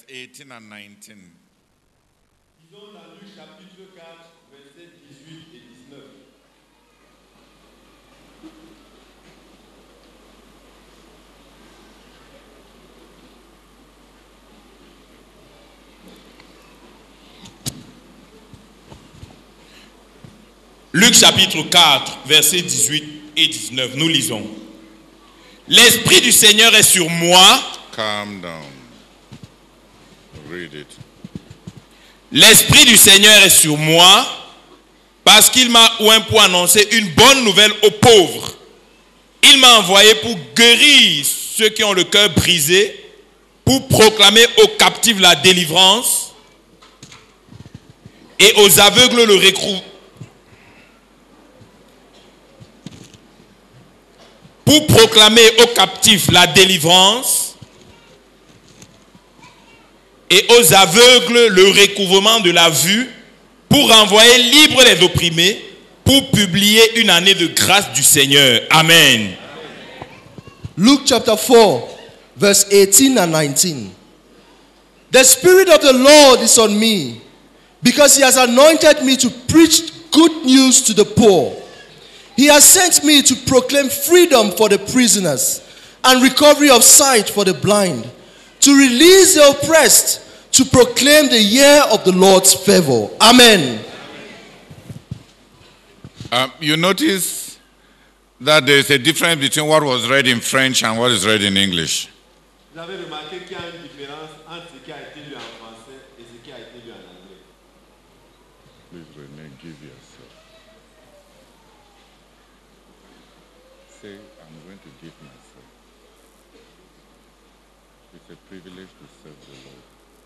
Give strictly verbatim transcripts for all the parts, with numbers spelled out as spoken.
eighteen and nineteen. Disons dans Luc chapitre quatre, versets dix-huit et dix-neuf. Luc chapitre quatre, versets dix-huit et dix-neuf, nous lisons. L'Esprit du Seigneur est sur moi. Calm down. Read it. L'Esprit du Seigneur est sur moi parce qu'il m'a oint pour annoncer une bonne nouvelle aux pauvres. Il m'a envoyé pour guérir ceux qui ont le cœur brisé, pour proclamer aux captifs la délivrance et aux aveugles le recouvrement. Pour proclamer aux captifs la délivrance et aux aveugles le recouvrement de la vue, pour renvoyer libres les opprimés, pour publier une année de grâce du Seigneur. Amen. Luke chapter four, verse eighteen and nineteen. The Spirit of the Lord is on me, because He has anointed me to preach good news to the poor. He has sent me to proclaim freedom for the prisoners and recovery of sight for the blind, to release the oppressed, to proclaim the year of the Lord's favor. Amen. Um, you notice that there is a difference between what was read in French and what is read in English. Vous avez remarqué qu'il y a une différence entre ce qui a été lu en français et ce qui a été lu en anglais. Please, René, give yourself. Say, I'm going to give myself. It's a privilege to serve the Lord.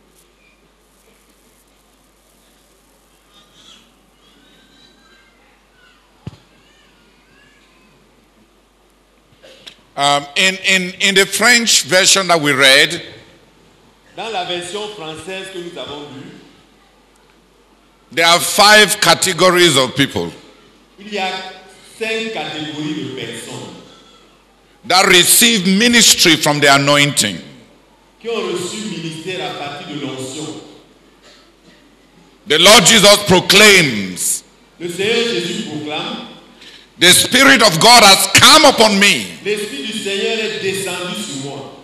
Um, in, in, in the French version that we read, dans la version française que nous avons lue, there are five categories of people il y a cinq catégories de personnes that receive ministry from the anointing. qui ont reçu ministère à partir de l'onction. The Lord Jesus proclaims, Le Seigneur Jésus proclame, the Spirit of God has come upon me l'Esprit du Seigneur est descendu sur moi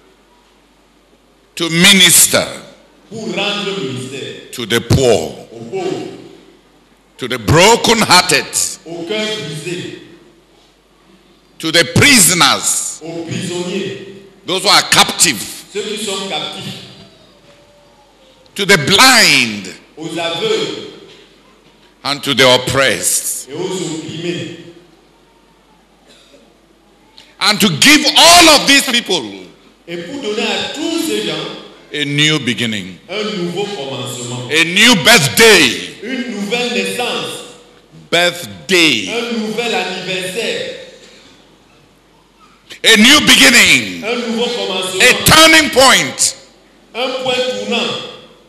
to minister pour rendre ministère to the poor, aux pauvres, to the broken-hearted, aux cœurs brisés, to the prisoners, aux prisonniers, those who are captive, ceux qui sont captifs, to the blind, aux aveugles and to the oppressed. et aux opprimés. And to give all of these people Et pour donner à tous ces gens a new beginning, un nouveau commencement, a new birthday, une nouvelle naissance, birthday, un nouvel anniversaire, a new beginning, un nouveau commencement, a turning point. un point tournant.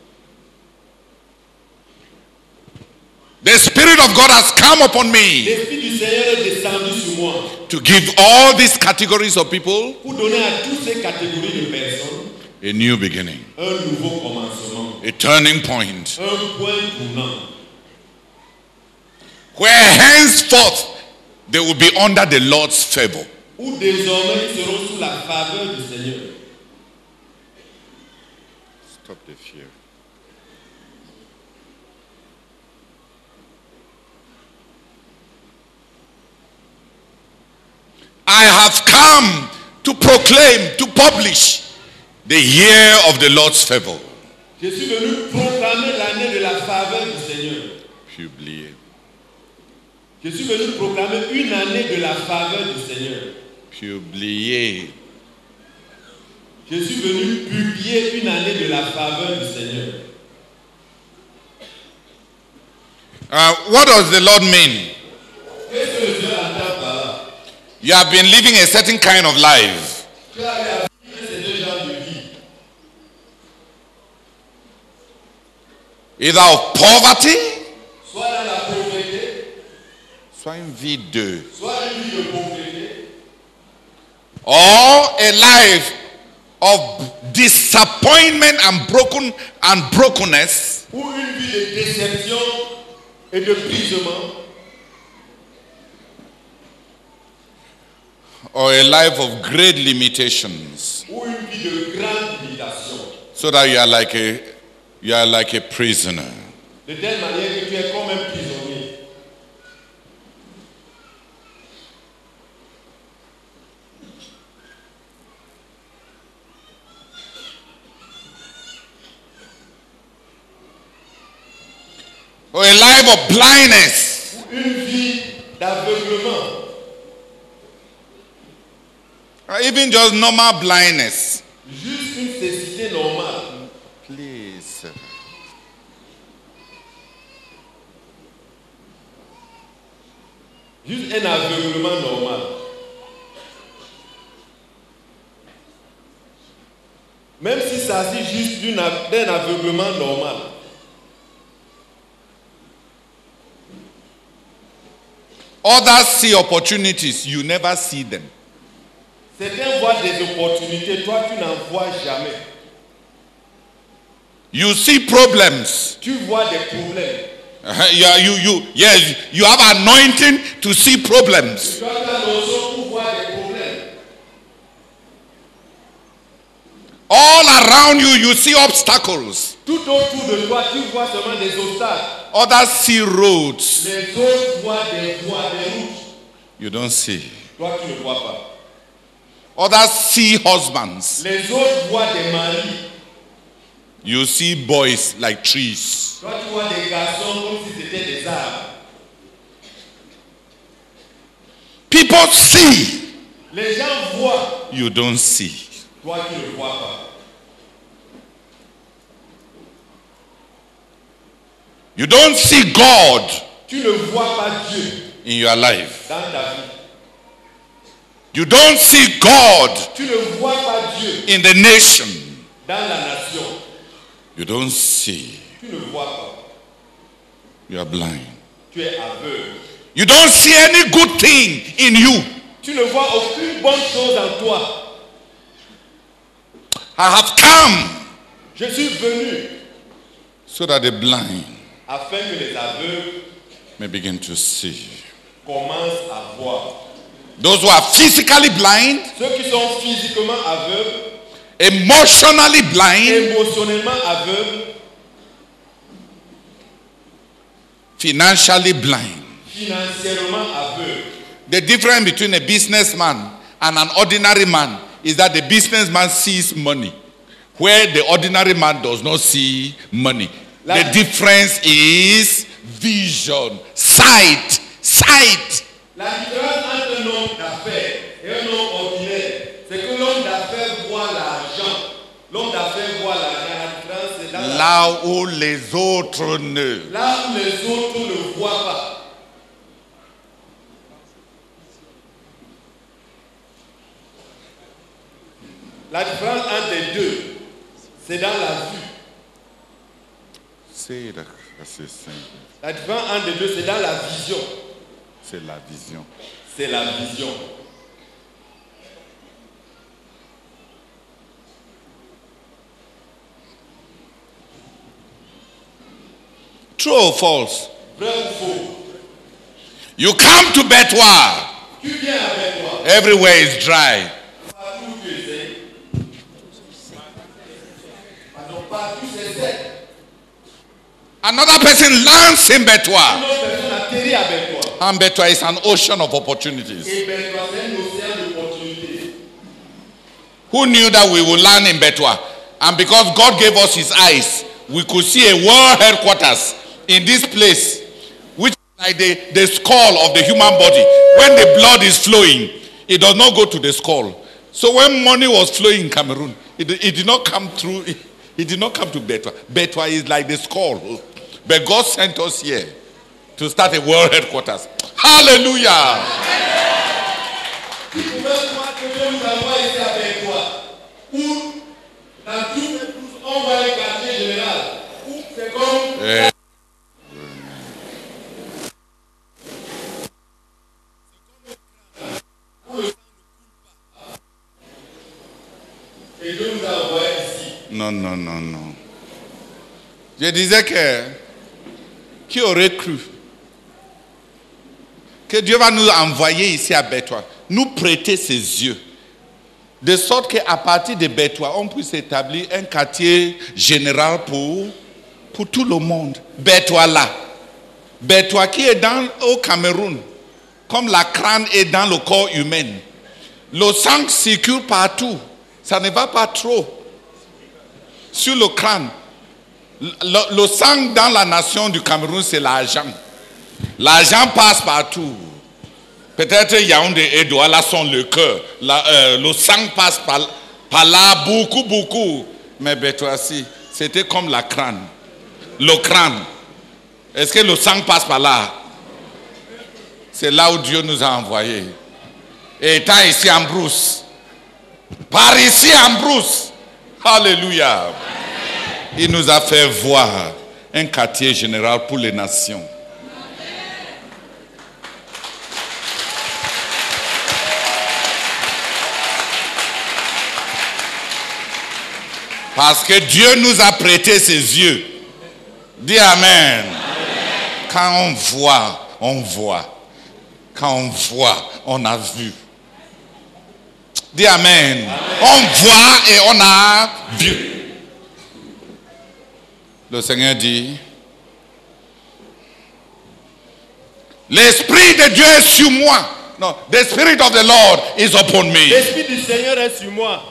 The Spirit of God has come upon me L'Esprit du Seigneur est descendu sur moi to give all these categories of people pour donner à toutes ces catégories de personnes a new beginning, un nouveau commencement, a turning point, un point tournant. where henceforth they will be under the Lord's favor. Où désormais ils seront sous la faveur du Seigneur. Stop the fear. I have come to proclaim, to publish the year of the Lord's favor. Je suis venu proclamer l'année de la faveur du Seigneur. Publier. Je suis venu proclamer une année de la faveur du Seigneur. Publier. Je suis venu publier une année de la faveur du Seigneur. Uh, what does the Lord mean? Qu'est-ce que le Seigneur entend par là? You have been living a certain kind of life. Tu as vécu ces deux genres de vie. Either of poverty, Soit dans la pauvreté, soit une vie de, soit une vie de pauvreté, or a life of disappointment and broken and brokenness, ou une vie de déception et de brisement, or a life of great limitations, ou une vie de grande limitation, so that you are like a you are like a prisoner. de telle manière que tu es comme un prisonnier. Or a life of blindness, Ou une vie d'aveuglement, or even just normal blindness. juste une cécité normale. Please. Juste un aveuglement normal. Même si ça s'agit juste d'une a- d'un aveuglement normal. Others see opportunities, you never see them. Certains voient des opportunités, toi tu n'en vois jamais. You see problems. Tu vois des problèmes. Uh, you, are- you, you, yes, you have anointing to see problems. Tu as la notion pour voir des problèmes. All around you, you see obstacles. Tout autour de toi, tu vois seulement des obstacles. Others see roads. Les autres voient des voies, des routes. You don't see. Toi tu ne vois pas. Others see husbands. Les autres voient des maris. You see boys like trees. Toi tu vois des garçons comme si c'était des arbres. People see. Les gens voient. You don't see. Toi tu ne vois pas. You don't see God Tu ne vois pas Dieu in your life. dans ta vie. You don't see God Tu ne vois pas Dieu in the nation. dans la nation. You don't see. Tu ne vois pas. You are blind. Tu es aveugle. You don't see any good thing in you. Tu ne vois aucune bonne chose en toi. I have come Je suis venu so that the blind afin que les aveugles may begin to see. commencent à voir. Those who are physically blind, Ceux qui sont physiquement aveugles, emotionally blind, émotionnellement aveugles, financially blind. financièrement aveugles. The difference between a businessman and an ordinary man is that the businessman sees money, where the ordinary man does not see money. The difference is vision, sight, sight. La différence entre un homme d'affaires et un homme ordinaire, c'est que l'homme d'affaires voit l'argent. L'homme d'affaires voit l'argent. La différence, c'est dans la... Là où les autres ne. Là où les autres ne voient pas. La différence entre les deux, c'est dans la vue. C'est la, c'est simple. La différence entre les deux, c'est dans la vision. C'est la vision. C'est la vision. True or false? Vrai ou faux? You come to Bethwa. Tu viens avec toi. Everywhere is dry. Partout où tu essaies. Alors partout c'est sec. Another person lands in Une Bethwa. autre personne atterrit avec toi. And Bethwa is an ocean of opportunities. Et ben toi c'est un océan d'opportunités. Who knew that we would land in Bethwa? And because God gave us his eyes, we could see a world headquarters in this place, which is like the, the skull of the human body. When the blood is flowing, it does not go to the skull. So when money was flowing in Cameroon, it, it did not come through, it, it did not come to Bethwa. Bethwa is like the skull. But God sent us here to start a world headquarters. Hallelujah! Tu pouvais croire que Dieu nous envoie ici avec toi. Où dans tout, on voit le quartier général. Où c'est comme Eh, et Dieu nous Je disais que qui aurait cru que Dieu va nous envoyer ici à Bétois, nous prêter ses yeux, de sorte qu'à partir de Bétois, on puisse établir un quartier général pour, pour tout le monde. Bétois là. Bétois qui est dans, au Cameroun, comme la crâne est dans le corps humain. Le sang circule partout. Ça ne va pas trop sur le crâne. Le, le sang dans la nation du Cameroun, c'est l'argent. L'argent passe partout. Peut-être Yaoundé et Douala sont le cœur. La, euh, le sang passe par, par là, beaucoup, beaucoup. Mais Bétoissi, c'était comme la crâne. Le crâne. Est-ce que le sang passe par là? C'est là où Dieu nous a envoyés. Et étant ici en brousse, par ici en brousse, alléluia, il nous a fait voir un quartier général pour les nations. Parce que Dieu nous a prêté ses yeux. Dis Amen. Amen. Quand on voit, on voit. Quand on voit, on a vu. Dis Amen. Amen. On voit et on a vu. Le Seigneur dit, l'Esprit de Dieu est sur moi. No, the Spirit of the Lord is upon me. L'Esprit du Seigneur est sur moi.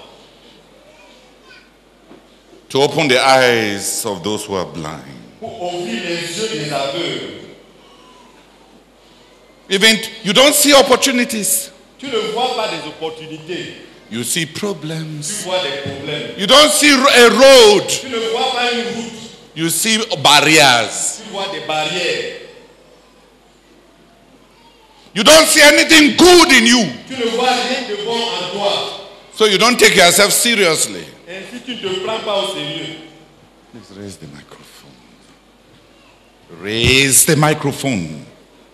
To open the eyes of those who are blind. Pour ouvrir les yeux des aveugles. Even you don't see opportunities. Tu ne vois pas des opportunités. You see problems. Tu vois des problèmes. You don't see a road. Tu ne vois pas une route. You see barriers. Tu vois des barrières. You don't see anything good in you. Tu ne vois rien de bon en toi. So you don't take yourself seriously. Ainsi tu ne te prends pas au sérieux. Please raise the microphone. Raise the microphone.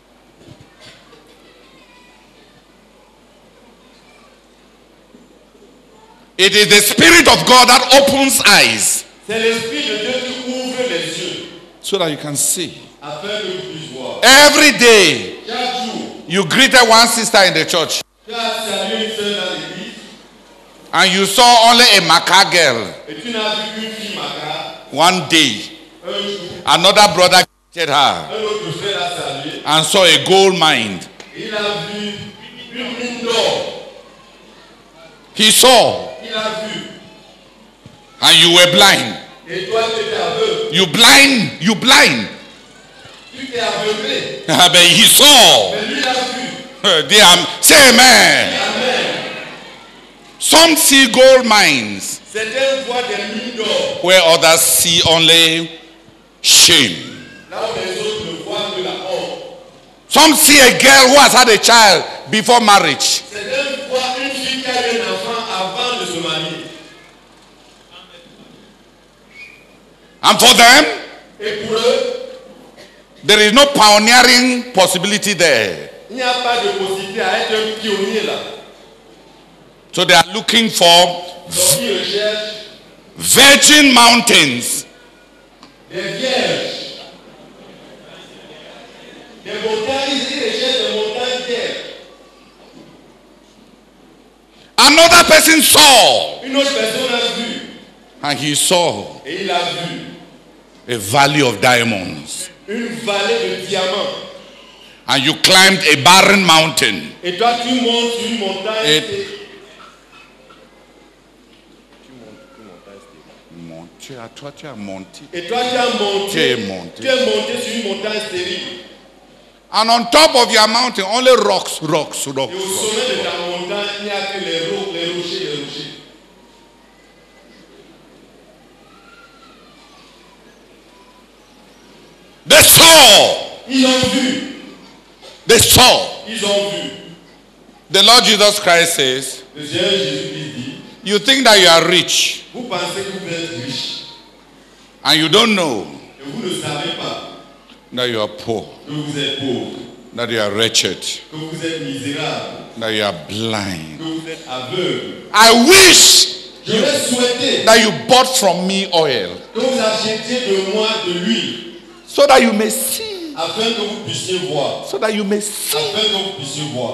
It is the Spirit of God that opens eyes. C'est l'Esprit de Dieu qui ouvre les yeux. So that you can see. Afin que tu puisses voir. Every day, Chaque jour, you greeted one sister in the church. tu as salué une sœur dans l'église. And you saw only a macaque girl. Et tu n'as vu qu'une fille macabre. One day, Un jour, another brother greeted her un autre frère l'a salué. and saw a gold mine. Il a vu une mine d'or. He saw, Il a vu. and you were blind. Et toi, tu étais aveugle. You blind, you blind. Tu t'es aveuglé. But he saw. Mais lui, il a vu. They are- Say amen. Amen. Some see gold mines Certains voient des mines d'or. where others see only shame. Là où les autres ne voient que la honte. Some see a girl who has had a child before marriage. Certains voient une fille qui a eu un enfant avant de se marier. And for them, Et pour eux, there is no pioneering possibility there. il n'y a pas de possibilité à être un pionnier là. So they are looking for Donc ils recherchent virgin mountains. des vierges. Des montagnes, ils recherchent des montagnes vierges. Another person saw, Une autre personne a vu. and he saw Et il a vu a valley of diamonds. une vallée de diamants. And you climbed a barren mountain. Et toi, tu montes sur une montagne. Et- et- Tu as, toi, tu as monté. Et toi, tu as monté. Tu es monté. Tu es monté sur une montagne stérile. And on top of your mountain, only rocks, rocks, rocks. Et au rocks. sommet de ta montagne, il n'y a que les, ro les rochers, les rochers. They saw. Ils ont vu. They saw. Ils ont vu. The Lord Jesus Christ says, Le Seigneur Jésus-Christ dit, you think that you are rich vous pensez que vous êtes riche. and you don't know Et vous ne savez pas that you are poor, que vous êtes pauvre. that you are wretched, Que vous êtes misérable. that you are blind. Que vous êtes aveugle. I wish Je vais souhaiter that you bought from me oil. que que vous achetiez de moi de l'huile, so that you may see. afin que vous puissiez voir. So that you may see. Afin que vous puissiez voir.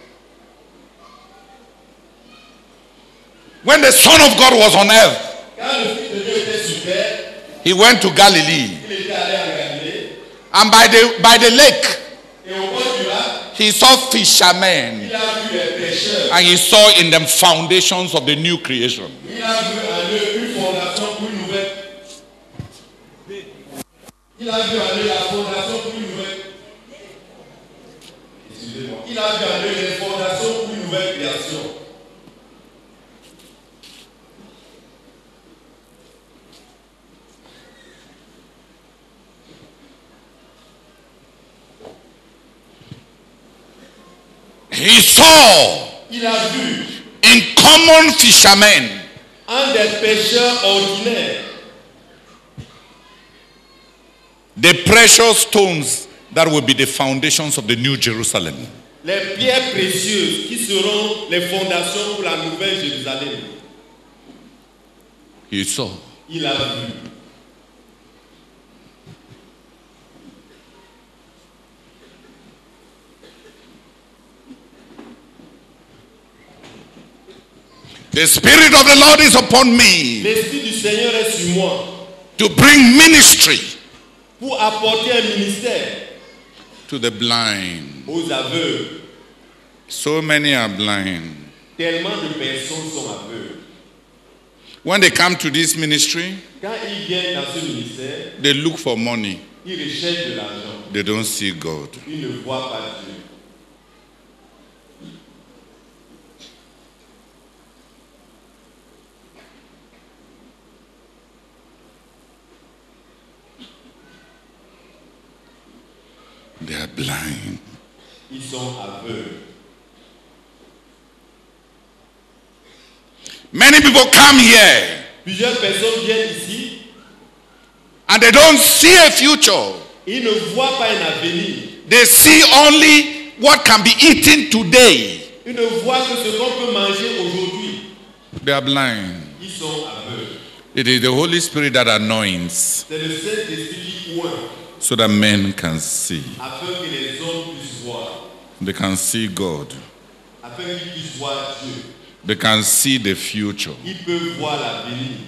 When the Son of God was on earth, Quand le Fils de Dieu était sur terre, he went to Galilee. il était allé en Galilée, And by the by the lake, et au bord du lac, he saw fishermen. il a vu les pêcheurs. And he saw in them foundations of the new creation. Il a vu en eux une fondation pour une nouvelle. Il a vu en eux la fondation pour une nouvelle. Excusez-moi. Il a vu en eux les fondations pour une nouvelle création. He saw Il a vu in common fishermen un des pêcheurs ordinaires the precious stones that will be the foundations of the new Jerusalem. les pierres précieuses qui seront les fondations pour la nouvelle Jérusalem. He saw. Il a vu. The Spirit of the Lord is upon me L'Esprit du Seigneur est sur moi to bring ministry pour apporter un ministère to the blind. aux aveugles. So many are blind. Tellement de personnes sont aveugles. When they come to this ministry, Quand ils viennent dans ce ministère, they look for money. ils recherchent de l'argent. They don't see God. Ils ne voient pas Dieu. They are blind. Ils sont aveugles. Many people come here Plusieurs personnes viennent ici, and they don't see a future. ils ne voient pas un avenir. They see only what can be eaten today. Ils ne voient que ce qu'on peut manger aujourd'hui. They are blind. Ils sont aveugles. It is the Holy Spirit that anoints C'est le Saint-Esprit qui oint, so that men can see. afin que les hommes puissent voir, They can see God. afin qu'ils puissent voir Dieu. They can see the future. Ils peuvent voir l'avenir.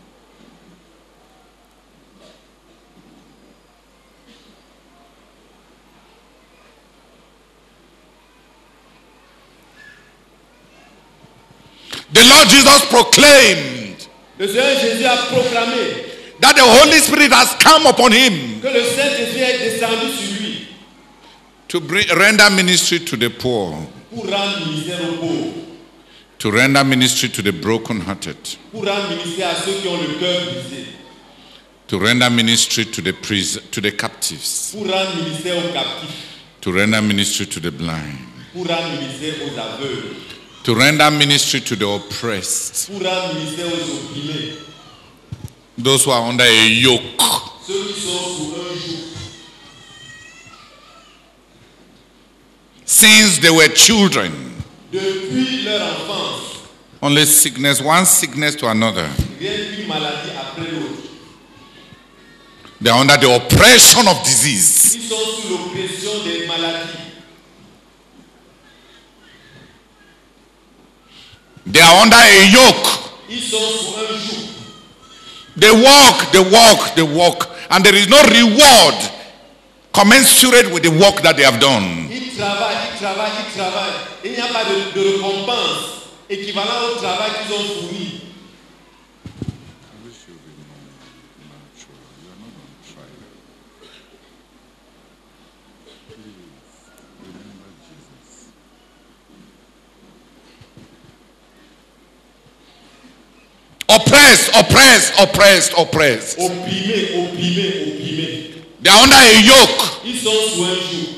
The Lord Jesus proclaimed Le Seigneur Jésus a proclamé that the Holy Spirit has come upon him que le Saint-Esprit est descendu sur lui to bring, render ministry to the poor, pour rendre ministère aux pauvres, to render ministry to the brokenhearted, pour rendre ministère à ceux qui ont le cœur brisé, to render ministry to the pris- to the captives, pour rendre ministère aux captifs, to render ministry to the blind, pour rendre ministère aux aveugles, to render ministry to the oppressed, pour rendre ministère aux opprimés, those who are under a yoke. ceux qui sont sous un joug. Since they were children, Depuis leur enfance, only sickness, one sickness to another. rien qu'une maladie après l'autre. They are under the oppression of disease. Ils sont sous l'oppression des maladies. They are under a yoke. Ils sont sous un joug. They walk, they walk, they walk, and there is no reward commensurate with the work that they have done. Ils travaillent, ils travaillent, ils travaillent. Et il n'y a pas de, de récompense équivalent au travail qu'ils ont fourni. Oppressed, oppressed, oppressed, oppressed. Opprimés, opprimés, opprimés. They are under a yoke. Ils sont sous un joug.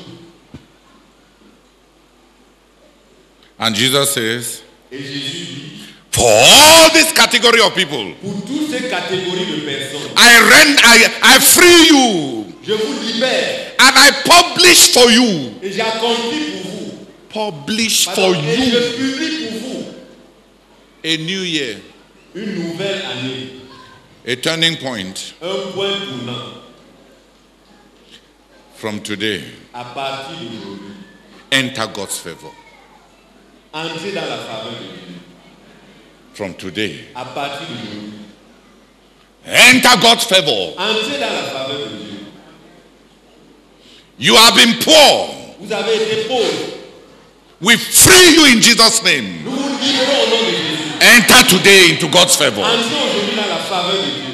And Jesus says, Et Jésus dit, for all this category of people, pour toutes ces catégories de personnes, I rent, I, I free you, je vous libère and I publish for you. et j'accomplis pour vous. Publish for Pardon, et you je publie pour vous a new year, une nouvelle année, A turning point. Un point tournant. From today, À partir d'aujourd'hui, enter God's favor. entrez dans la faveur de Dieu. From today, À partir d'aujourd'hui, enter God's favor. entrez dans la faveur de Dieu. You have been poor. Vous avez été pauvre. We free you in Jesus' name. Nous vous libérons au nom de Jésus. Enter today into God's favor. Entrez aujourd'hui dans la faveur de Dieu.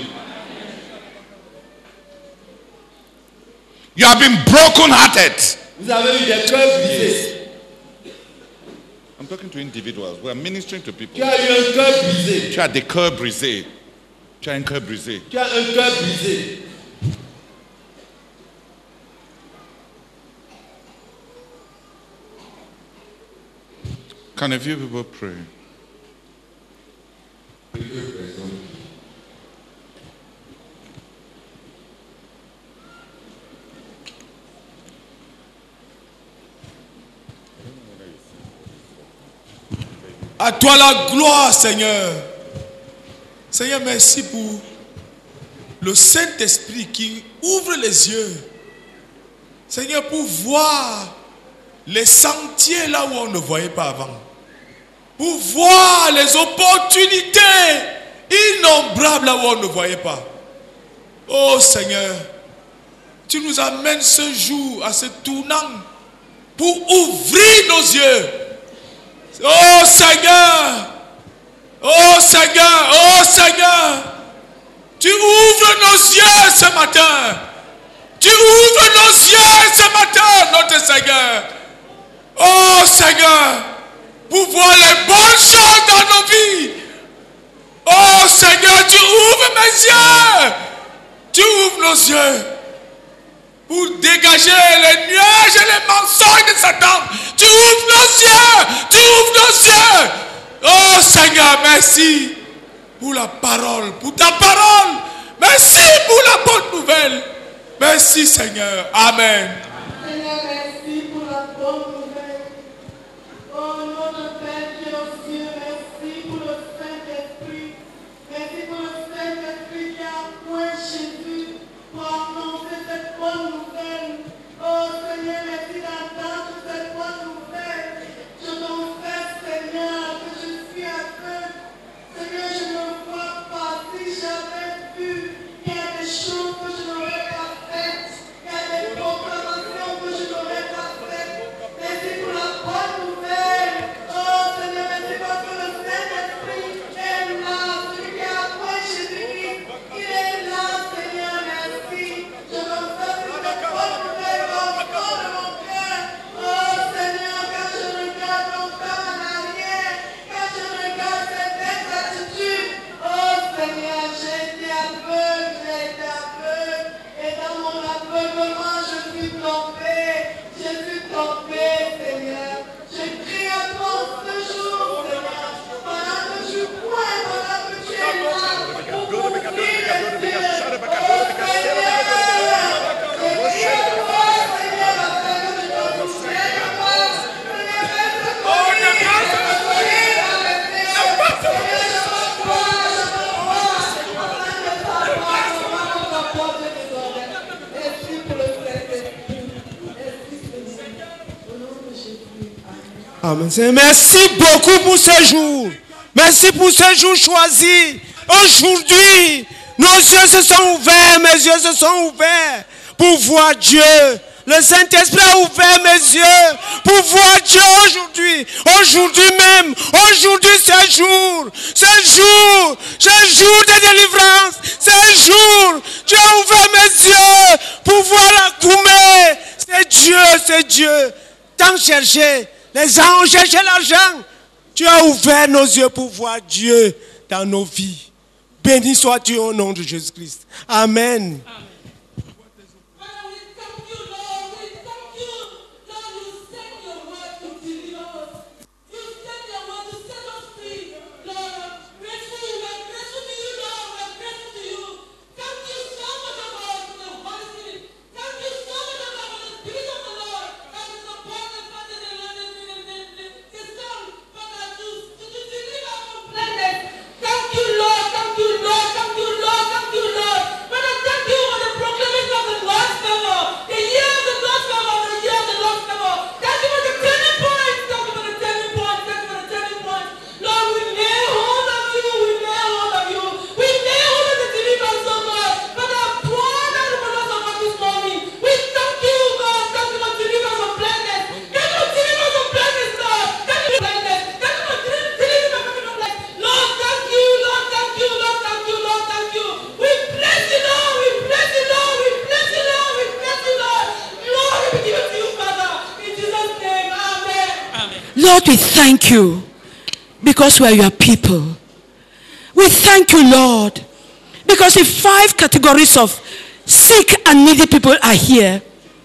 You have been broken-hearted. Vous avez eu des cœurs brisés. I'm talking to individuals. We are ministering to Tu people. as eu un cœur brisé. Tu as des cœurs brisés. Tu as un cœur brisé. Tu as un cœur brisé. Can a few people pray? À toi la gloire, Seigneur. Seigneur, merci pour le Saint-Esprit qui ouvre les yeux. Seigneur, pour voir les sentiers là où on ne voyait pas avant. Pour voir les opportunités innombrables là où on ne voyait pas. Oh Seigneur, tu nous amènes ce jour à ce tournant pour ouvrir nos yeux. Oh Seigneur, oh Seigneur, oh Seigneur, tu ouvres nos yeux ce matin. Tu ouvres nos yeux ce matin, notre Seigneur. Oh Seigneur, pour voir les bonnes choses dans nos vies. Oh Seigneur, tu ouvres mes yeux. Tu ouvres nos yeux pour dégager les nuages et les mensonges de Satan. Tu ouvres nos yeux. Tu ouvres nos yeux. Oh Seigneur, merci pour la parole, pour ta parole. Merci pour la bonne nouvelle. Merci Seigneur. Amen. Seigneur, merci pour la bonne nouvelle. Oh notre Père qui est aux cieux, merci pour le Saint-Esprit. Merci pour le Saint-Esprit qui a point Jésus pour annoncer cette bonne nouvelle. Oh Seigneur, merci d'entendre cette bonne nouvelle. Je confesse, Seigneur, que je suis aveugle. Seigneur, je ne vois pas. Si j'avais vu, il y a des choses que je n'aurais pas faites. Il y a des proclamations que je n'aurais pas faites. Merci pour la bonne nouvelle. Oh Seigneur, merci parce que le Saint-Esprit est là. Celui qui a appris Jésus-Christ, il est là, Seigneur, merci. Je confesse cette bonne nouvelle au fond de mon cœur. Oh Seigneur, quand je regarde mon corps en arrière, quand je regarde cette attitude, oh Seigneur, j'ai été aveugle, j'ai été aveugle. Et dans mon aveuglement, je suis tombé. Je suis tombé, Seigneur. Je crie à toi ce jour, Seigneur. Pendant que je crois, pendant que tu es là, pour m'ouvrir les yeux. Oh Seigneur, je crie à toi, Seigneur, afin que je te souvienne de moi. Seigneur, reste connu. Je prie avec Seigneur. Seigneur, je m'envoie, je m'envoie. Afin de savoir comment on t'apporte désormais. Merci pour le Saint-Esprit. Merci, Seigneur. Au nom de Jésus. Amen. Amen. Seigneur, merci beaucoup pour ce jour. Merci pour ce jour choisi. Aujourd'hui, nos yeux se sont ouverts, mes yeux se sont ouverts pour voir Dieu. Le Saint-Esprit a ouvert mes yeux pour voir Dieu aujourd'hui. Aujourd'hui même, aujourd'hui ce jour, ce jour, ce jour de délivrance, ce jour, Dieu a ouvert mes yeux pour voir la gourmet. C'est Dieu, c'est Dieu. Tant chercher, les gens ont cherché l'argent. Tu as ouvert nos yeux pour voir Dieu dans nos vies. Béni sois-tu au nom de Jésus-Christ. Amen. Father, we thank you, Lord. We thank you. Lord, you sent your word to deliver us. You sent your word to set us free. Lord, grateful, we're grateful to you, Lord. We're grateful to you. Thank you so much, Lord, for the Holy Spirit. Thank you so much, Lord, for the Spirit of the Lord. That is upon the Father, the Lord, and the Son, Father, to, to, to deliver from blindness. Thank you, Lord. Thank you, Lord. Thank you, Lord. Thank Lord, we thank you because we are your people. We thank you, Lord, because the five categories of sick and needy people are here.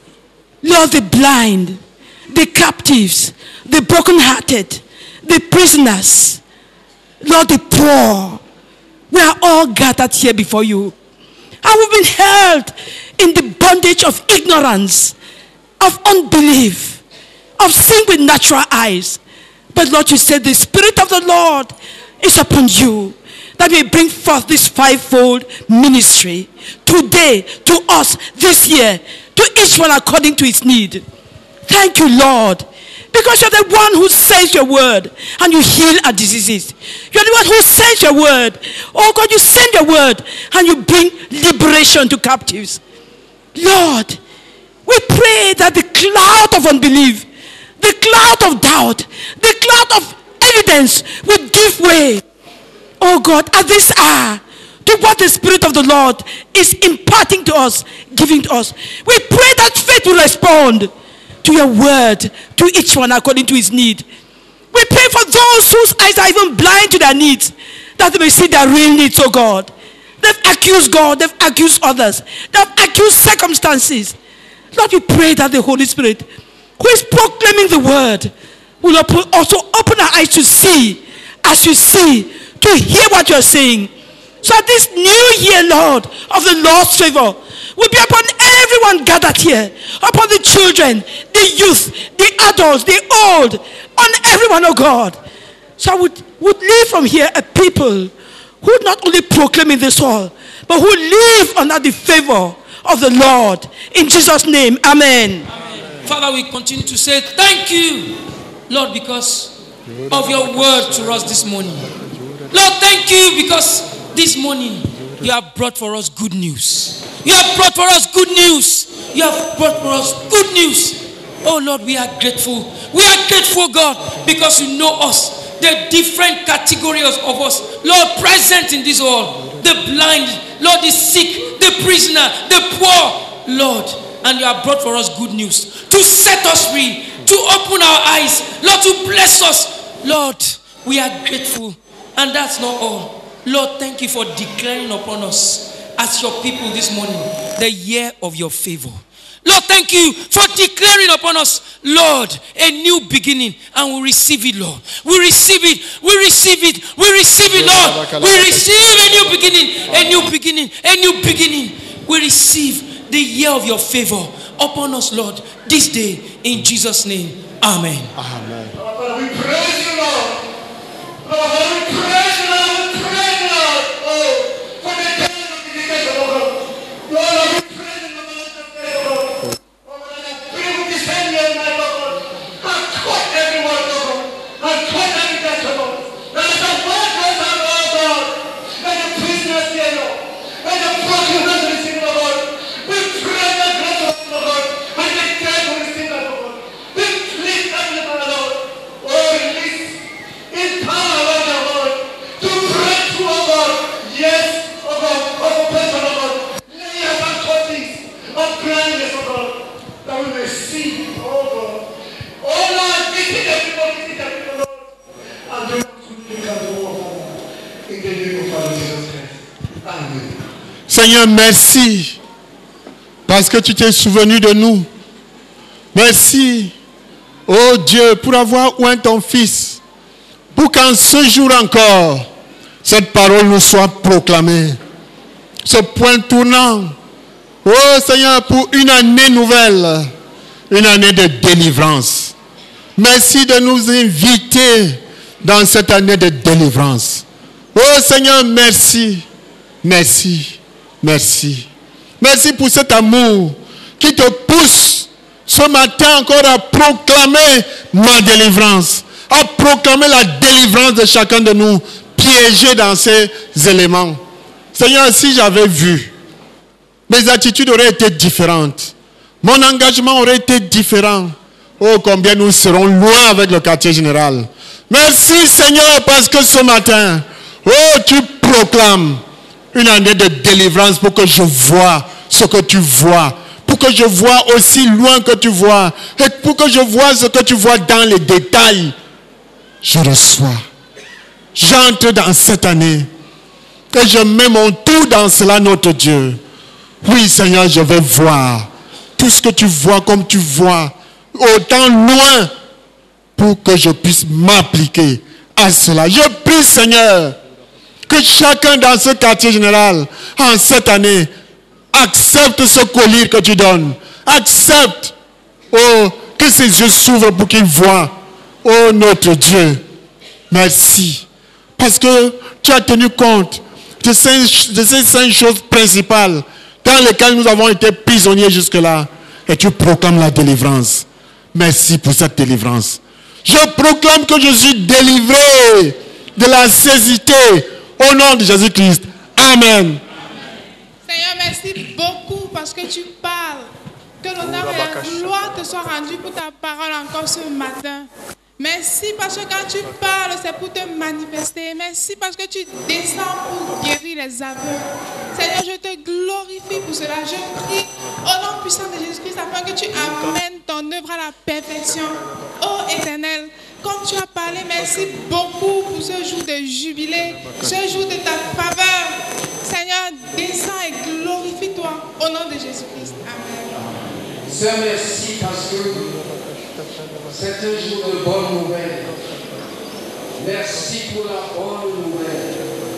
Lord, the blind, the captives, the brokenhearted, the prisoners, Lord, the poor. We are all gathered here before you. And we've been held in the bondage of ignorance, of unbelief, of seeing with natural eyes. But Lord, you said the Spirit of the Lord is upon you, that we bring forth this fivefold ministry today, to us, this year, to each one according to his need. Thank you, Lord, because you're the one who sends your word and you heal our diseases. You're the one who sends your word. Oh God, you send your word and you bring liberation to captives. Lord, we pray that the cloud of unbelief, the cloud of doubt, the cloud of evidence will give way, oh God, at this hour, to what the Spirit of the Lord is imparting to us, giving to us. We pray that faith will respond to your word, to each one according to his need. We pray for those whose eyes are even blind to their needs, that they may see their real needs, oh God. They've accused God, they've accused others, they've accused circumstances. Lord, we pray that the Holy Spirit, who is proclaiming the word, will also open our eyes to see, as you see, to hear what you're saying. So this new year, Lord, of the Lord's favor will be upon everyone gathered here, upon the children, the youth, the adults, the old, on everyone, oh God. So I would, would leave from here a people who not only proclaim in this hall, but who live under the favor of the Lord. In Jesus' name, amen. Amen. Father, we continue to say thank you, Lord, because of your word to us this morning. Lord, thank you because this morning you have brought for us good news. You have brought for us good news. You have brought for us good news. Oh Lord, we are grateful. We are grateful, God, because you know us, the different categories of us, Lord, present in this world. The blind, Lord, the sick, the prisoner, the poor, Lord. And you have brought for us good news to set us free, to open our eyes, Lord, to bless us. Lord, we are grateful. And that's not all. Lord, thank you for declaring upon us as your people this morning the year of your favor. Lord, thank you for declaring upon us, Lord, a new beginning, and we receive it, Lord. We receive it. We receive it. We receive it, Lord. We receive a new beginning, a new beginning, a new beginning. We receive the year of your favor upon us, Lord, this day, in Jesus' name. Amen. Amen. Lord, we praise you, Lord. Lord, we praise you, Lord. We praise you, Lord. Oh, for the day of vindication, Lord. Lord, we praise you, Lord. Oh, Lord, I pray with this hand here, my Lord. I've taught everyone, Lord. I've taught everything, Lord. There is a word goes out, Lord, God. And the prisoners here, Lord. And the broken hearts receive, Lord. We pray the grace of the Lord. And the dead will receive that, Lord. We please everyone, Lord. Oh, release in power, Lord, to break through, oh God. Yes, oh God, of oppression, oh God. Lay your faculties of blindness, oh God, that we may see, oh God. Oh Lord, visit the people, visit the people, Lord. And do not to think of the war, Father. In the name of our Jesus Christ. Amen. Seigneur, merci parce que tu t'es souvenu de nous. Merci, oh Dieu, pour avoir oint ton Fils, pour qu'en ce jour encore, cette parole nous soit proclamée. Ce point tournant, oh Seigneur, pour une année nouvelle, une année de délivrance. Merci de nous inviter dans cette année de délivrance. Oh Seigneur, merci, merci, merci. Merci pour cet amour qui te pousse ce matin encore à proclamer ma délivrance, à proclamer la délivrance de chacun de nous, piégés dans ces éléments. Seigneur, si j'avais vu, mes attitudes auraient été différentes. Mon engagement aurait été différent. Oh, combien nous serons loin avec le quartier général. Merci Seigneur, parce que ce matin, oh, tu proclames une année de délivrance pour que je vois ce que tu vois, pour que je vois aussi loin que tu vois, et pour que je vois ce que tu vois dans les détails. je reçois. J'entre dans cette année et je mets mon tout dans cela, notre Dieu. Oui, Seigneur, je vais voir tout ce que tu vois comme tu vois, autant loin, pour que je puisse m'appliquer à cela. Je prie, Seigneur, que chacun dans ce quartier général, en cette année, accepte ce collier que tu donnes. Accepte, oh, que ses yeux s'ouvrent pour qu'il voie. Oh, notre Dieu, merci. Parce que tu as tenu compte de ces, de ces cinq choses principales dans lesquelles nous avons été prisonniers jusque-là. Et tu proclames la délivrance. Merci pour cette délivrance. Je proclame que je suis délivré de la cécité au nom de Jésus-Christ. Amen. Seigneur, merci beaucoup parce que tu parles. Que l'honneur et la gloire te soient rendus pour ta parole encore ce matin. Merci parce que quand tu parles, c'est pour te manifester. Merci parce que tu descends pour guérir les aveugles. Seigneur, je te glorifie pour cela. Je prie au nom puissant de Jésus-Christ afin que tu amènes ton œuvre à la perfection. Ô Éternel, comme tu as parlé, merci beaucoup pour ce jour de jubilé, ce jour de ta faveur. Seigneur, descends et glorifie-toi au nom de Jésus-Christ. Amen. Seigneur, merci parce que c'est un jour de bonne nouvelle. Merci pour la bonne nouvelle.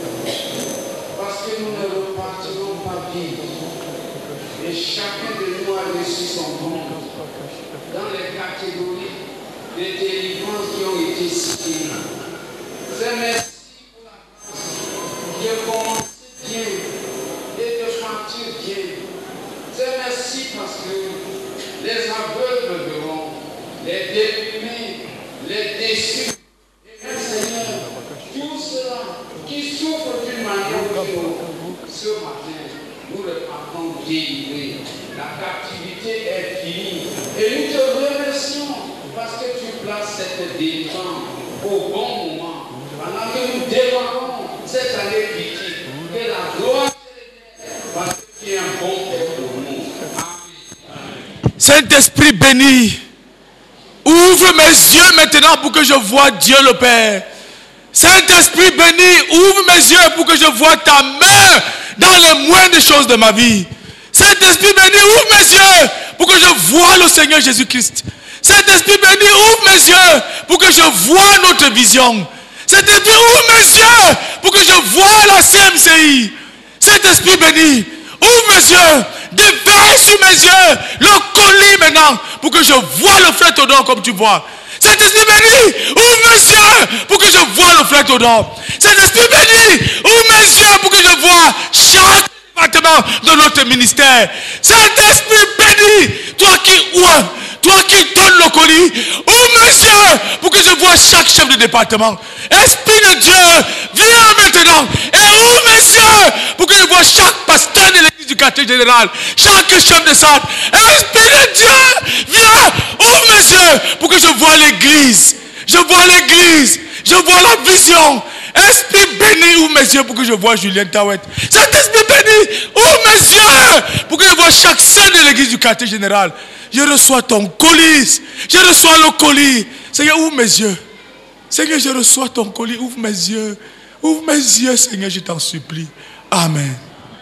Parce que nous ne repartirons pas vite. Et chacun de nous a reçu son don dans les catégories de délivrance qui ont été citées. Seigneur, merci pour la grâce de commencer bien et de partir bien. Seigneur, merci parce que les aveugles verront, les déprimés, les déçus. Et même Seigneur, tout cela qui souffre d'une manière ou d'une autre, ce matin, nous le partons délivrés. La captivité est finie. Et nous te remercions parce que tu places cette délivrance au bon moment. Pendant que nous démarrons cette année critique, que la gloire t'élève parce que tu es un bon Père pour nous. Amen. Saint-Esprit béni, ouvre mes yeux maintenant pour que je voie Dieu le Père. Saint-Esprit béni, ouvre mes yeux pour que je voie ta main dans les moindres choses de ma vie. Saint-Esprit béni, ouvre mes yeux pour que je voie le Seigneur Jésus-Christ. Saint-Esprit béni, ouvre mes yeux pour que je voie notre vision. Saint-Esprit, ouvre mes yeux pour que je voie la C M C I. Saint-Esprit béni, ouvre mes yeux, déverse sur mes yeux le colis maintenant pour que je voie le flèche au nord comme tu vois. Saint-Esprit béni, ouvre mes yeux pour que je voie le flèche au nord. Saint-Esprit béni, ouvre mes yeux pour que je voie chaque département de notre ministère. Saint-Esprit béni, toi qui ouvres, toi qui donnes le colis, ouvre mes yeux pour que je voie chaque chef de département. Esprit de Dieu, viens maintenant et ouvre mes yeux pour que je voie chaque pasteur de l'église du quartier général, chaque chef de centre. Esprit de Dieu, viens, ouvre mes yeux pour que je voie l'église. Je vois l'église, je vois la vision. Esprit béni, ouvre mes yeux pour que je voie Julien Tawet. Cet esprit béni, ouvre mes yeux pour que je voie chaque saint de l'église du quartier général. Je reçois ton colis. Je reçois le colis. Seigneur, ouvre mes yeux. Seigneur, je reçois ton colis. Ouvre mes yeux. Ouvre mes yeux, Seigneur, je t'en supplie. Amen.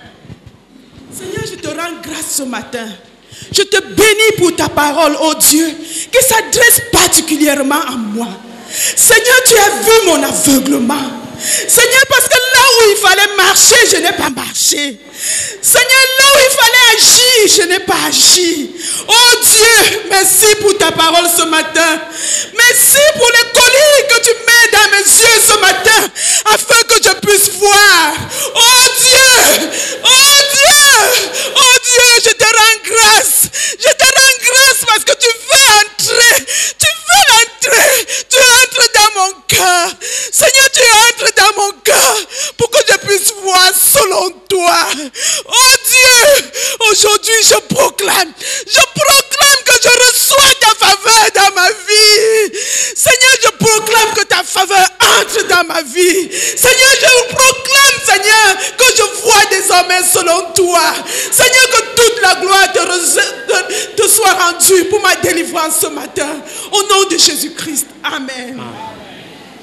Seigneur, je te rends grâce ce matin. Je te bénis pour ta parole, oh Dieu, qui s'adresse particulièrement à moi. Seigneur, tu as vu mon aveuglement. Seigneur, parce que là où il fallait marcher, je n'ai pas marché. Seigneur, là où il fallait agir, je n'ai pas agi. Oh Dieu, merci pour ta parole ce matin. Merci pour les colis que tu mets dans mes yeux ce matin, afin que je puisse voir. Oh Dieu, oh Dieu, oh Dieu, je te rends grâce. Je te rends grâce parce que tu veux entrer. Tu veux entrer. Tu entres dans mon cœur. Seigneur, tu entres dans mon cœur pour que je puisse voir selon toi. Oh Dieu, aujourd'hui je proclame, je proclame que je reçois ta faveur dans ma vie. Seigneur, je proclame que ta faveur entre dans ma vie. Seigneur, je proclame, Seigneur, que je vois désormais selon toi. Seigneur, que toute la gloire te, te, te soit rendue pour ma délivrance ce matin. Au nom de Jésus-Christ. Amen.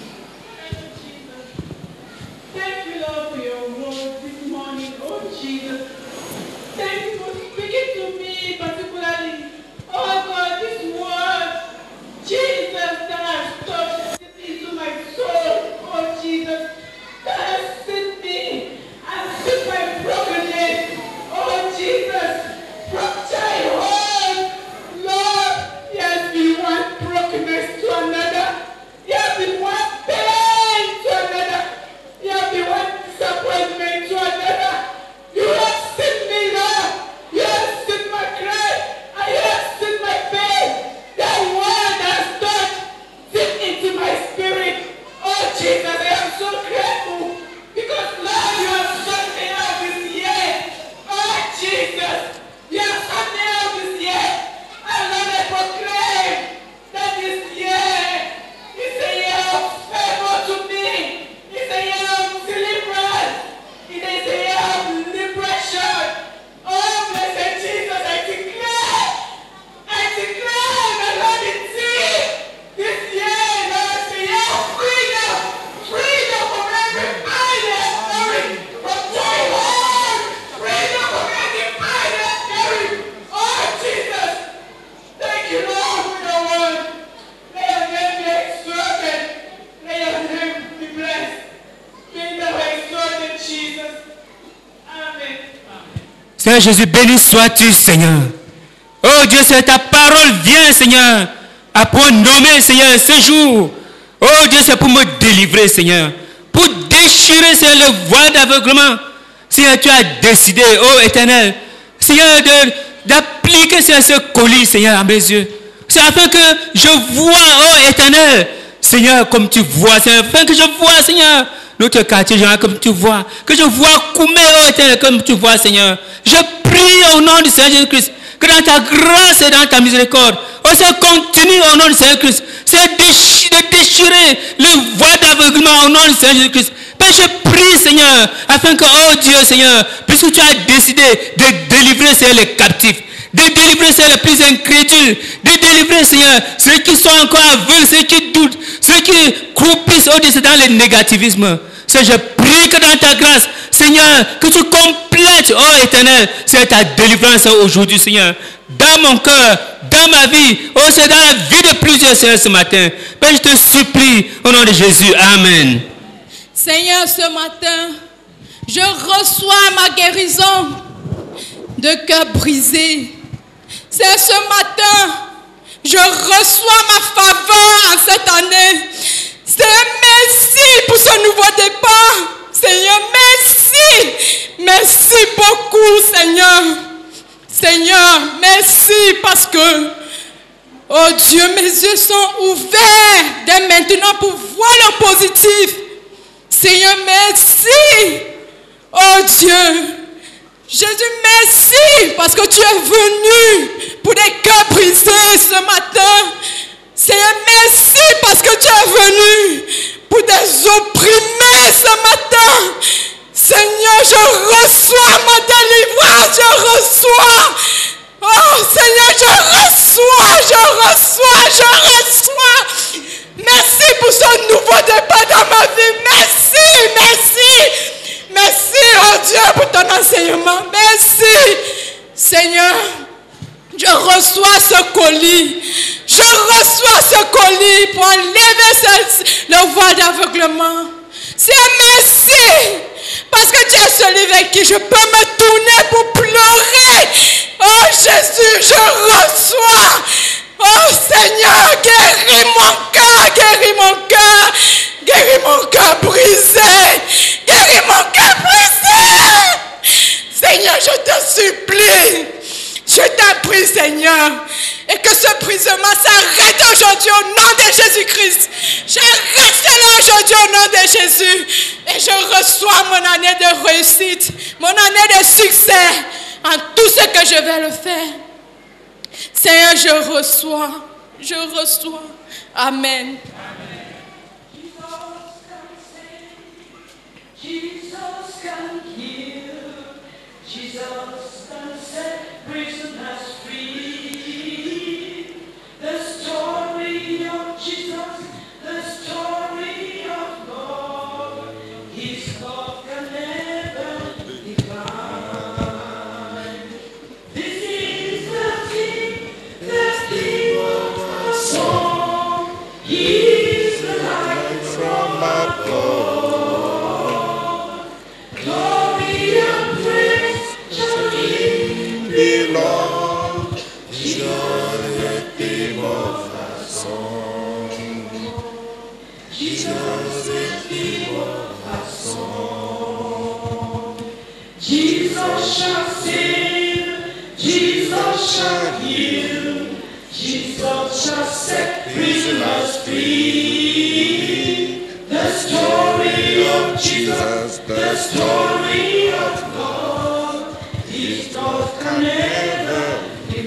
Seigneur Jésus, béni sois-tu, Seigneur. Oh Dieu, c'est ta parole vient, Seigneur, à pronommer, Seigneur, ce jour. Oh Dieu, c'est pour me délivrer, Seigneur. Pour déchirer, Seigneur, le voile d'aveuglement. Seigneur, tu as décidé, oh Éternel, Seigneur, de, d'appliquer Seigneur, ce colis, Seigneur, à mes yeux. C'est afin que je vois, oh Éternel, Seigneur, comme tu vois, Seigneur, afin que je vois, Seigneur, notre quartier général comme tu vois, que je vois Koumé, oh Éternel, comme tu vois, Seigneur. Je prie au nom du Seigneur Jésus-Christ, que dans ta grâce et dans ta miséricorde, oh Seigneur, continue au nom du Seigneur Christ, c'est de déchirer le voile d'aveuglement au nom du Seigneur Jésus-Christ. Père, je prie, Seigneur, afin que, oh Dieu, Seigneur, puisque tu as décidé de délivrer, Seigneur, les captifs, de délivrer, Seigneur, les plus incrédules, de délivrer, Seigneur, ceux qui sont encore aveugles, ceux qui doutent, ceux qui croupissent, oh Dieu, c'est dans le négativisme. Seigneur, je prie que dans ta grâce, Seigneur, que tu complètes, oh Éternel, c'est ta délivrance aujourd'hui, Seigneur, dans mon cœur, dans ma vie, oh c'est dans la vie de plusieurs, Seigneur, ce matin. Père, je te supplie, au nom de Jésus, Amen. Seigneur, ce matin, je reçois ma guérison de cœur brisé. C'est ce matin, je reçois ma faveur en cette année. Seigneur, merci pour ce nouveau départ. Seigneur, merci. Merci beaucoup, Seigneur. Seigneur, merci parce que, oh Dieu, mes yeux sont ouverts dès maintenant pour voir le positif. Seigneur, merci. Oh Dieu, Jésus, merci parce que tu es venu pour des cœurs brisés ce matin. Seigneur, merci parce que tu es venu pour des opprimés ce matin. Seigneur, je reçois ma délivrance, je reçois. Oh Seigneur, je reçois, je reçois, je reçois. Merci pour ce nouveau départ dans ma vie. Merci, merci. Merci, oh Dieu, pour ton enseignement. Merci. Seigneur, je reçois ce colis. Je reçois ce colis pour enlever ce, le voile d'aveuglement. C'est merci. Parce que tu es celui avec qui je peux me tourner pour pleurer. Oh Jésus, je reçois. Oh Seigneur, guéris mon cœur, guéris mon cœur. Guéris mon cœur brisé. Guéris mon cœur brisé. Seigneur, je te supplie. Je t'en prie, Seigneur. Et que ce brisement s'arrête aujourd'hui au nom de Jésus-Christ. J'arrête cela aujourd'hui au nom de Jésus. Et je reçois mon année de réussite, mon année de succès en tout ce que je vais le faire. Seigneur, je reçois. Je reçois. Amen. Jesus can heal, Jesus can set prisoners free. The story of Jesus, the story of God, His love can never define. This is the thing, the theme of our song. He is the light from above. Belong, Jesus the theme of our song. Jesus the theme of our song. Jesus shall save, Jesus shall heal, Jesus shall set prisoners free. The story of Jesus, the story of God, His love can never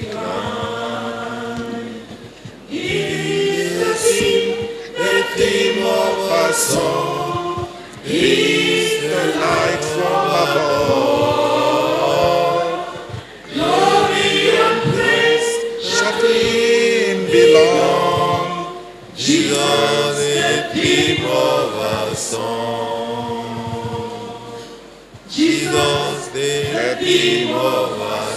define. He is the theme, the theme of our song. He is the light from above. Glory and praise shall to Him belong. Jesus, the theme of our song. Jesus, the theme of our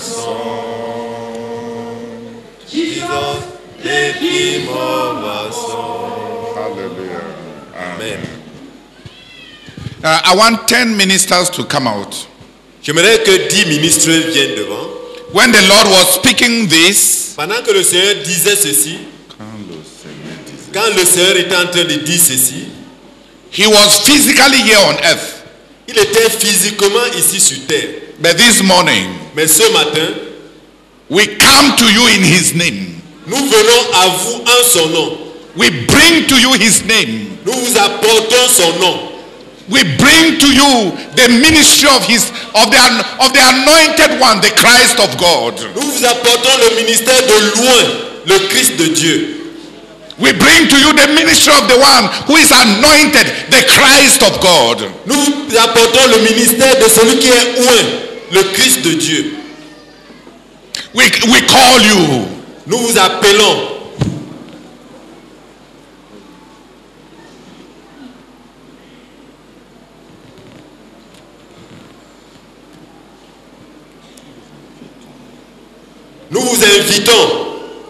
song. Jesus, the theme of our song. Hallelujah. Amen. Uh, I want ten ministers to come out. J'aimerais que dix ministres viennent devant. When the Lord was speaking this, Pendant que le Seigneur disait ceci, quand le Seigneur était en train de dire ceci, he was physically here on earth. il était physiquement ici sur terre. But this morning, Mais ce matin, we come to you in his name. nous venons à vous en son nom. We bring to you his name. Nous vous apportons son nom. We bring to you the ministry of his of the of the anointed one, the Christ of God. Nous vous apportons le ministère de loin, le Christ de Dieu. We bring to you the ministry of the one who is anointed, the Christ of God. Nous vous apportons le ministère de celui qui est loin, le Christ de Dieu. We, we call you. Nous vous appelons. Nous vous invitons.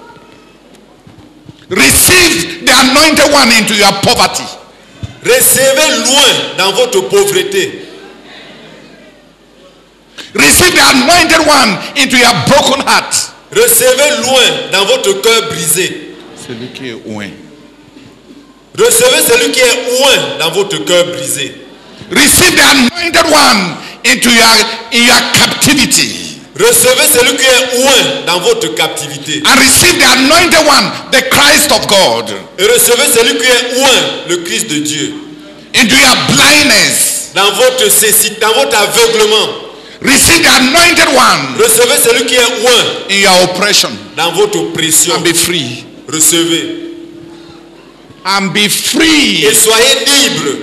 Receive the anointed one into your poverty. Recevez loin dans votre pauvreté. Receive the anointed one into your broken heart. Recevez loin dans votre cœur brisé. Celui qui est loin. Recevez celui qui est loin dans votre cœur brisé. Receive the anointed one into your, in your captivity. Recevez celui qui est loin dans votre captivité. And receive the anointed one, the Christ of God. Et recevez celui qui est loin, le Christ de Dieu. Into your blindness. Dans votre cécité, dans votre aveuglement. Receive the anointed one. Recevez celui qui est loin. In your oppression. Dans votre oppression. And be free. Recevez. And be free. Et soyez libres.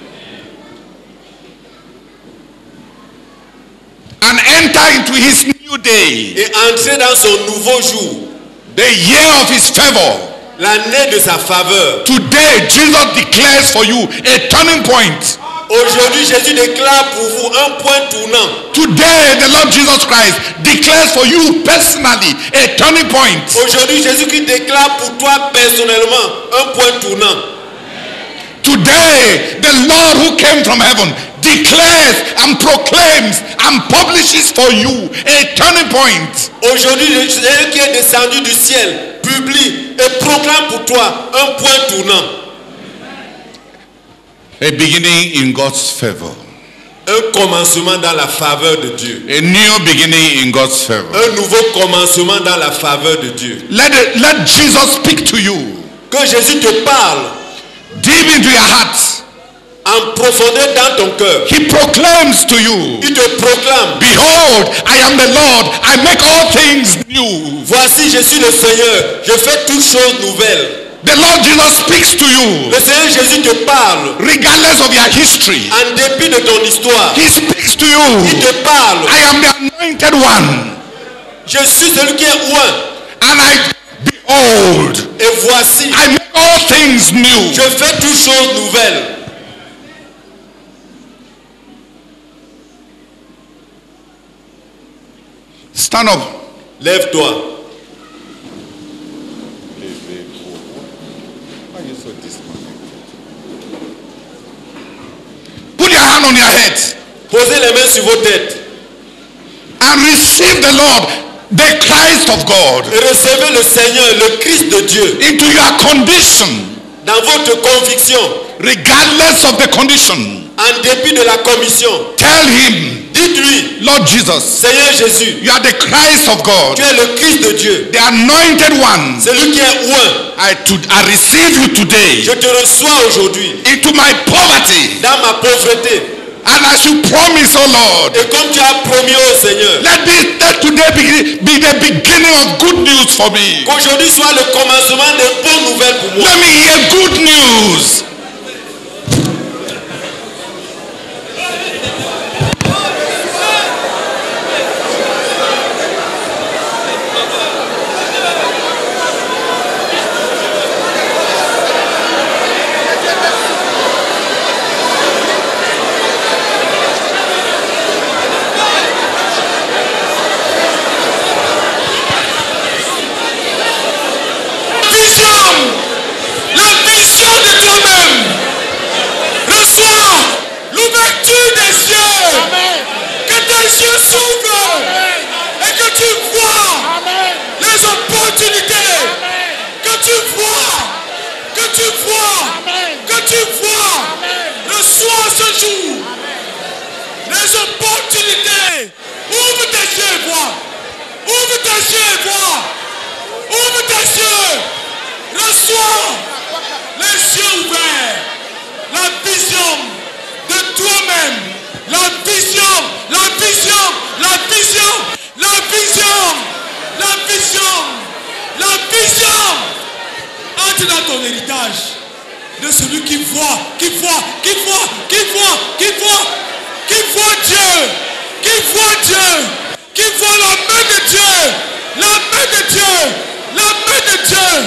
And enter into his new day. Et entrez dans son nouveau jour. The year of his favor. L'année de sa faveur. Today Jesus declares for you a turning point. Aujourd'hui Jésus déclare pour vous un point tournant. Today the Lord Jesus Christ declares for you personally a turning point. Aujourd'hui Jésus-Christ déclare pour toi personnellement un point tournant. Today the Lord who came from heaven declares and proclaims and publishes for you a turning point. Aujourd'hui, le Seigneur qui est descendu du ciel publie et proclame pour toi un point tournant. A beginning in God's favor. Un commencement dans la faveur de Dieu. A new beginning in God's favor. Un nouveau commencement dans la faveur de Dieu. Let it, let Jesus speak to you. Que Jésus te parle. Deep into your heart. En profondeur dans ton cœur. He proclaims to you. Il te proclame. Behold, I am the Lord. I make all things new. Voici, je suis le Seigneur. Je fais toutes choses nouvelles. The Lord Jesus speaks to you. Le Seigneur Jésus te parle. Regardless of your history. En dépit de ton histoire. He speaks to you. Il te parle. I am the anointed one. Je suis celui qui est loin. And I behold. Et voici. I make all things new. Je fais toutes choses nouvelles. Stand up. Lève-toi. Put your hand on your head. Posez les mains sur vos têtes. And receive the Lord, the Christ of God. Et recevez le Seigneur, le Christ de Dieu. Into your condition. Dans votre conviction. Regardless of the condition. En dépit de la commission. Tell him. Dites-lui. Lord Jesus. Seigneur Jésus. You are the Christ of God. Tu es le Christ de Dieu. The anointed one. Celui qui est loin. I, to, I receive you today. Je te reçois aujourd'hui. Into my poverty. Dans ma pauvreté. And as you promise, oh Lord. Et comme tu as promis au Seigneur. Let, this, let today be, be the beginning of good news for me. Qu'aujourd'hui soit le commencement de bonnes nouvelles pour moi. Let me hear good news. La vision de toi-même. cieux. Reçois les yeux ouverts. La vision de toi-même. La vision, la vision, la vision, la vision, la vision, la vision. Entre dans ton héritage de celui qui voit, qui voit, qui voit, qui voit, qui voit, qui voit Dieu, qui voit Dieu, qui voit la main de Dieu, la main de Dieu, la main de Dieu.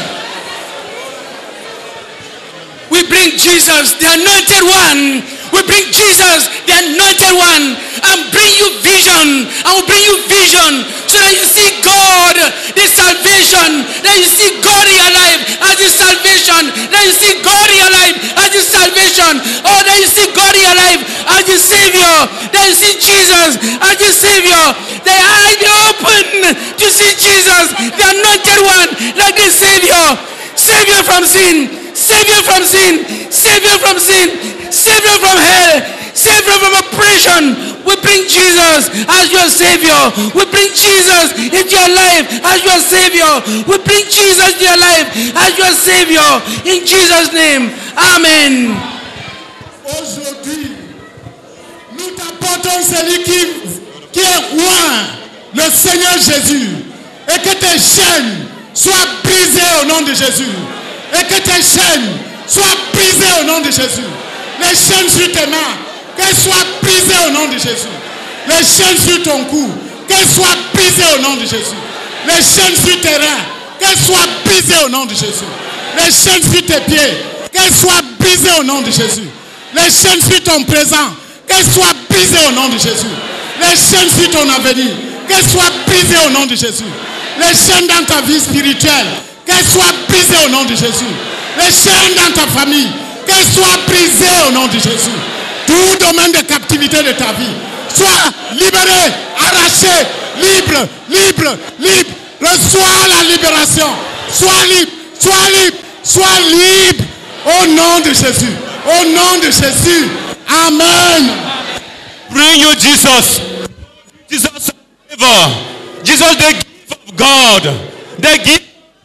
We bring Jesus, the anointed one. We bring Jesus, the anointed one, and bring you vision. I will bring you vision so that you see God, the salvation. That you see God in your life as the salvation. That you see God in your life as the salvation. Oh, that you see God in your life as the Savior. That you see Jesus as the Savior. The eyes be open to see Jesus, the anointed one, like the Savior. Savior from sin. Savior from sin, Savior from sin, Savior from hell, Savior from oppression. We bring Jesus as your Savior. We bring Jesus into your life as your Savior. We bring Jesus into your life as your Savior. In Jesus' name, Amen. Aujourd'hui, nous t'apportons celui qui, qui est roi, le Seigneur Jésus, et que tes chaînes soient brisées au nom de Jésus. Et que tes chaînes soient brisées au nom de Jésus. Les chaînes sur tes mains, qu'elles soient brisées au nom de Jésus. Les chaînes sur ton cou, qu'elles soient brisées au nom de Jésus. Les chaînes sur tes reins, qu'elles soient brisées au nom de Jésus. Les chaînes sur tes pieds, qu'elles soient brisées au nom de Jésus. Les chaînes sur ton présent, qu'elles soient brisées au nom de Jésus. Les chaînes sur ton avenir, qu'elles soient brisées au nom de Jésus. Les chaînes dans ta vie spirituelle, qu'elles soient brisées au nom de Jésus. Les chaînes dans ta famille, qu'elles soient brisées au nom de Jésus. Tout domaine de captivité de ta vie, sois libéré, arraché, libre, libre, libre. Reçois la libération. Sois libre, sois libre, sois libre. Au nom de Jésus. Au nom de Jésus. Amen. Bring you Jesus. Jesus favor. Jesus the gift of God. The gift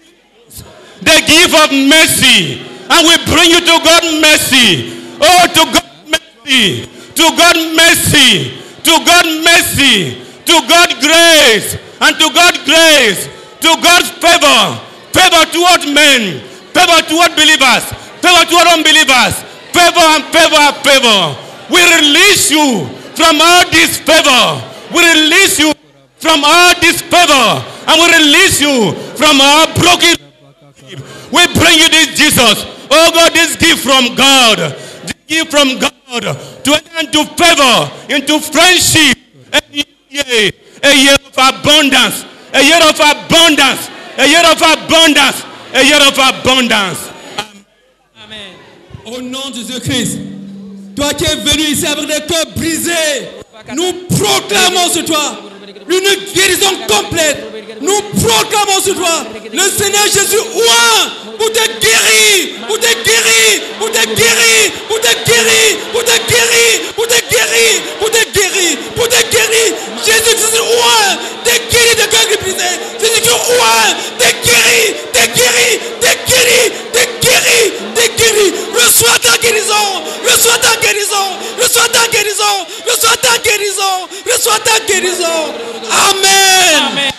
the gift of mercy, and we bring you to God mercy. Oh, to God mercy, to God mercy, to God mercy, to God grace, and to God grace, to God's favor, favor toward men, favor toward believers, favor toward unbelievers, favor and favor and favor. We release you from all this favor. We release you from all this favor, and we release you from all broken. We bring you this Jesus. Oh God, this gift from God. This gift from God to enter into favor, into friendship. A year, a year of abundance. A year of abundance. A year of abundance. A year of abundance. Amen. Au nom de Jésus-Christ, toi qui es venu ici avec des cœurs brisés, nous proclamons sur toi une guérison complète. Nous proclamons sur toi le Seigneur Jésus oint pour te guérir, pour te guérir, pour te guérir, pour te guérir, pour te guérir, pour te guérir, pour te guérir, pour te guérir. Jésus Jésus oint, te guérit de cœur brisé. Jésus qui oint, te guérit, te guérit, te guérit, te guérit, te guérit. Reçois ta guérison, reçois ta guérison, reçois ta guérison, reçois ta guérison, reçois ta guérison. Amen. Amen.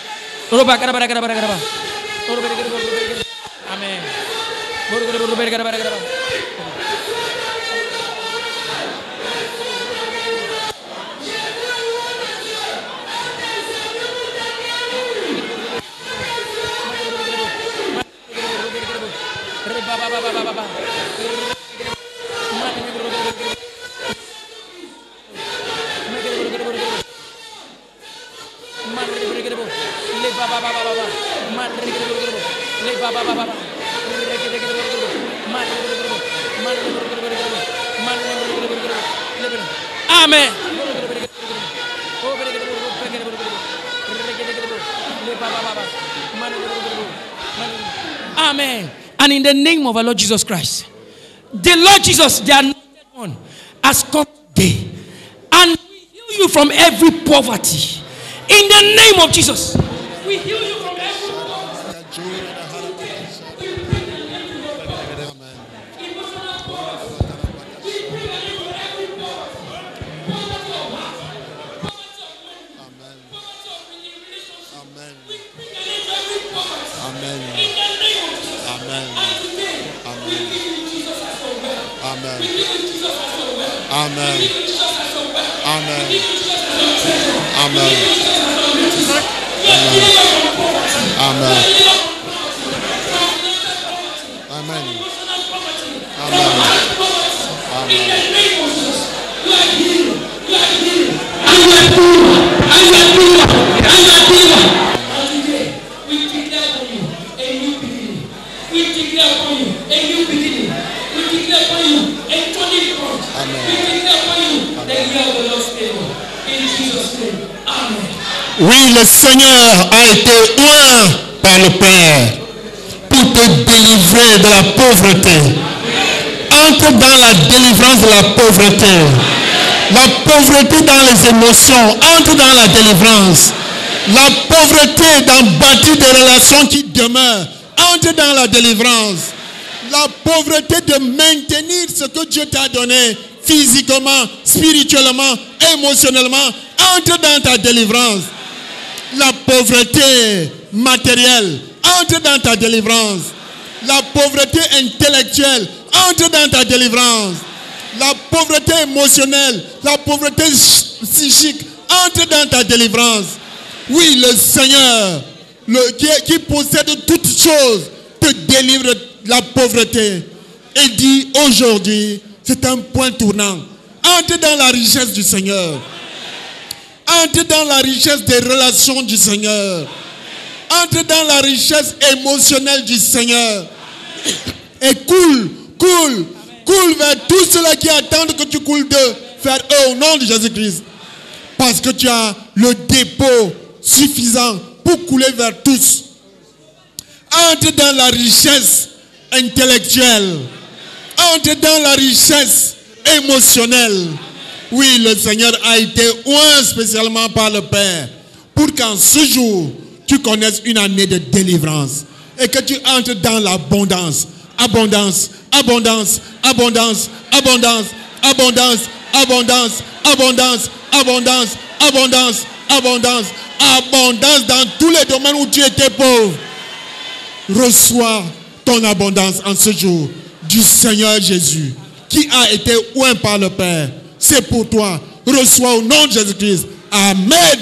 Amen. Amen. Amen. And in the name of our Lord Jesus Christ, the Lord Jesus, the anointed one, has come today and we heal you from every poverty. In the name of Jesus, we heal you from every poverty. Amen. Amen. Amen. Amen. Amen. Amen. Amen. Amen. Oui, le Seigneur a été oint par le Père pour te délivrer de la pauvreté. Entre dans la délivrance de la pauvreté. La pauvreté dans les émotions, entre dans la délivrance. La pauvreté dans bâtir des relations qui demeurent, entre dans la délivrance. La pauvreté de maintenir ce que Dieu t'a donné physiquement, spirituellement, émotionnellement, entre dans ta délivrance. La pauvreté matérielle, entre dans ta délivrance. La pauvreté intellectuelle, entre dans ta délivrance. La pauvreté émotionnelle, la pauvreté psychique, entre dans ta délivrance. Oui, le Seigneur, le, qui, qui possède toutes choses, te délivre de la pauvreté. Et dit aujourd'hui, c'est un point tournant. Entre dans la richesse du Seigneur. Entre dans la richesse des relations du Seigneur. Entre dans la richesse émotionnelle du Seigneur. Et coule, coule, coule vers tous ceux-là qui attendent que tu coules d'eux. Faire eux au nom de Jésus-Christ. Parce que tu as le dépôt suffisant pour couler vers tous. Entre dans la richesse intellectuelle. Entre dans la richesse émotionnelle. Oui, le Seigneur a été oint spécialement par le Père pour qu'en ce jour, tu connaisses une année de délivrance et que tu entres dans l'abondance. Abondance, abondance, abondance, abondance, abondance, abondance, abondance, abondance, abondance, abondance, abondance dans tous les domaines où tu étais pauvre. Reçois ton abondance en ce jour du Seigneur Jésus qui a été oint par le Père. C'est pour toi. Reçois au nom de Jésus-Christ. Amen.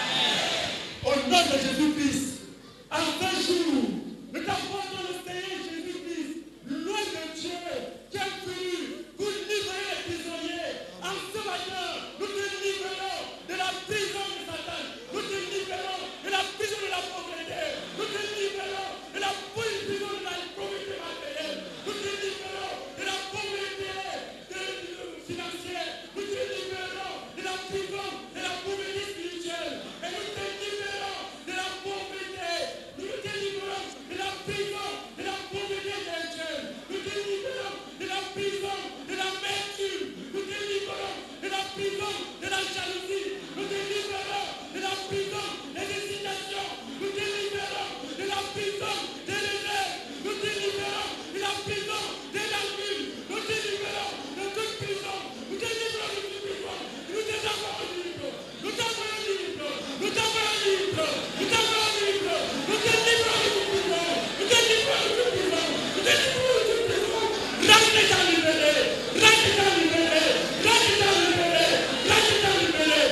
Au nom de Jésus-Christ, en ce jour, nous t'apportons le Seigneur Jésus-Christ, loin de Dieu, qui a venu pour livrer les prisonniers. En ce matin, nous te libérons de la prison de Satan. Nous te libérons de la prison de la pauvreté. Nous te libérons de la prison de la pauvreté matérielle. Nous te libérons de la pauvreté financière. Nous te libérons de la prison de la pauvreté spirituelle. Et nous te libérons de la pauvreté. Nous te libérons de la prison de la pauvreté intellectuelle. Nous te libérons de la prison de la vertu. Nous te libérons de la prison de la jalousie. Nous te libérons de la prison des hésitations. Nous te libérons de la prison des rêves. Nous te libérons de la prison des langues. Nous te libérons de toute prison. Nous te libérons de toute prison. Nous te t'envoyons libre. Nous t'envoyons libre. Nous t'envoyons libre. Nous t'envoyons libre. Nous te libérons de toute prison. Nous te libérons de toute prison. Nous te libérons de toute prison. Reste-ta libéré. Reste-ta libéré. Reste-ta libéré. Reste-ta libéré.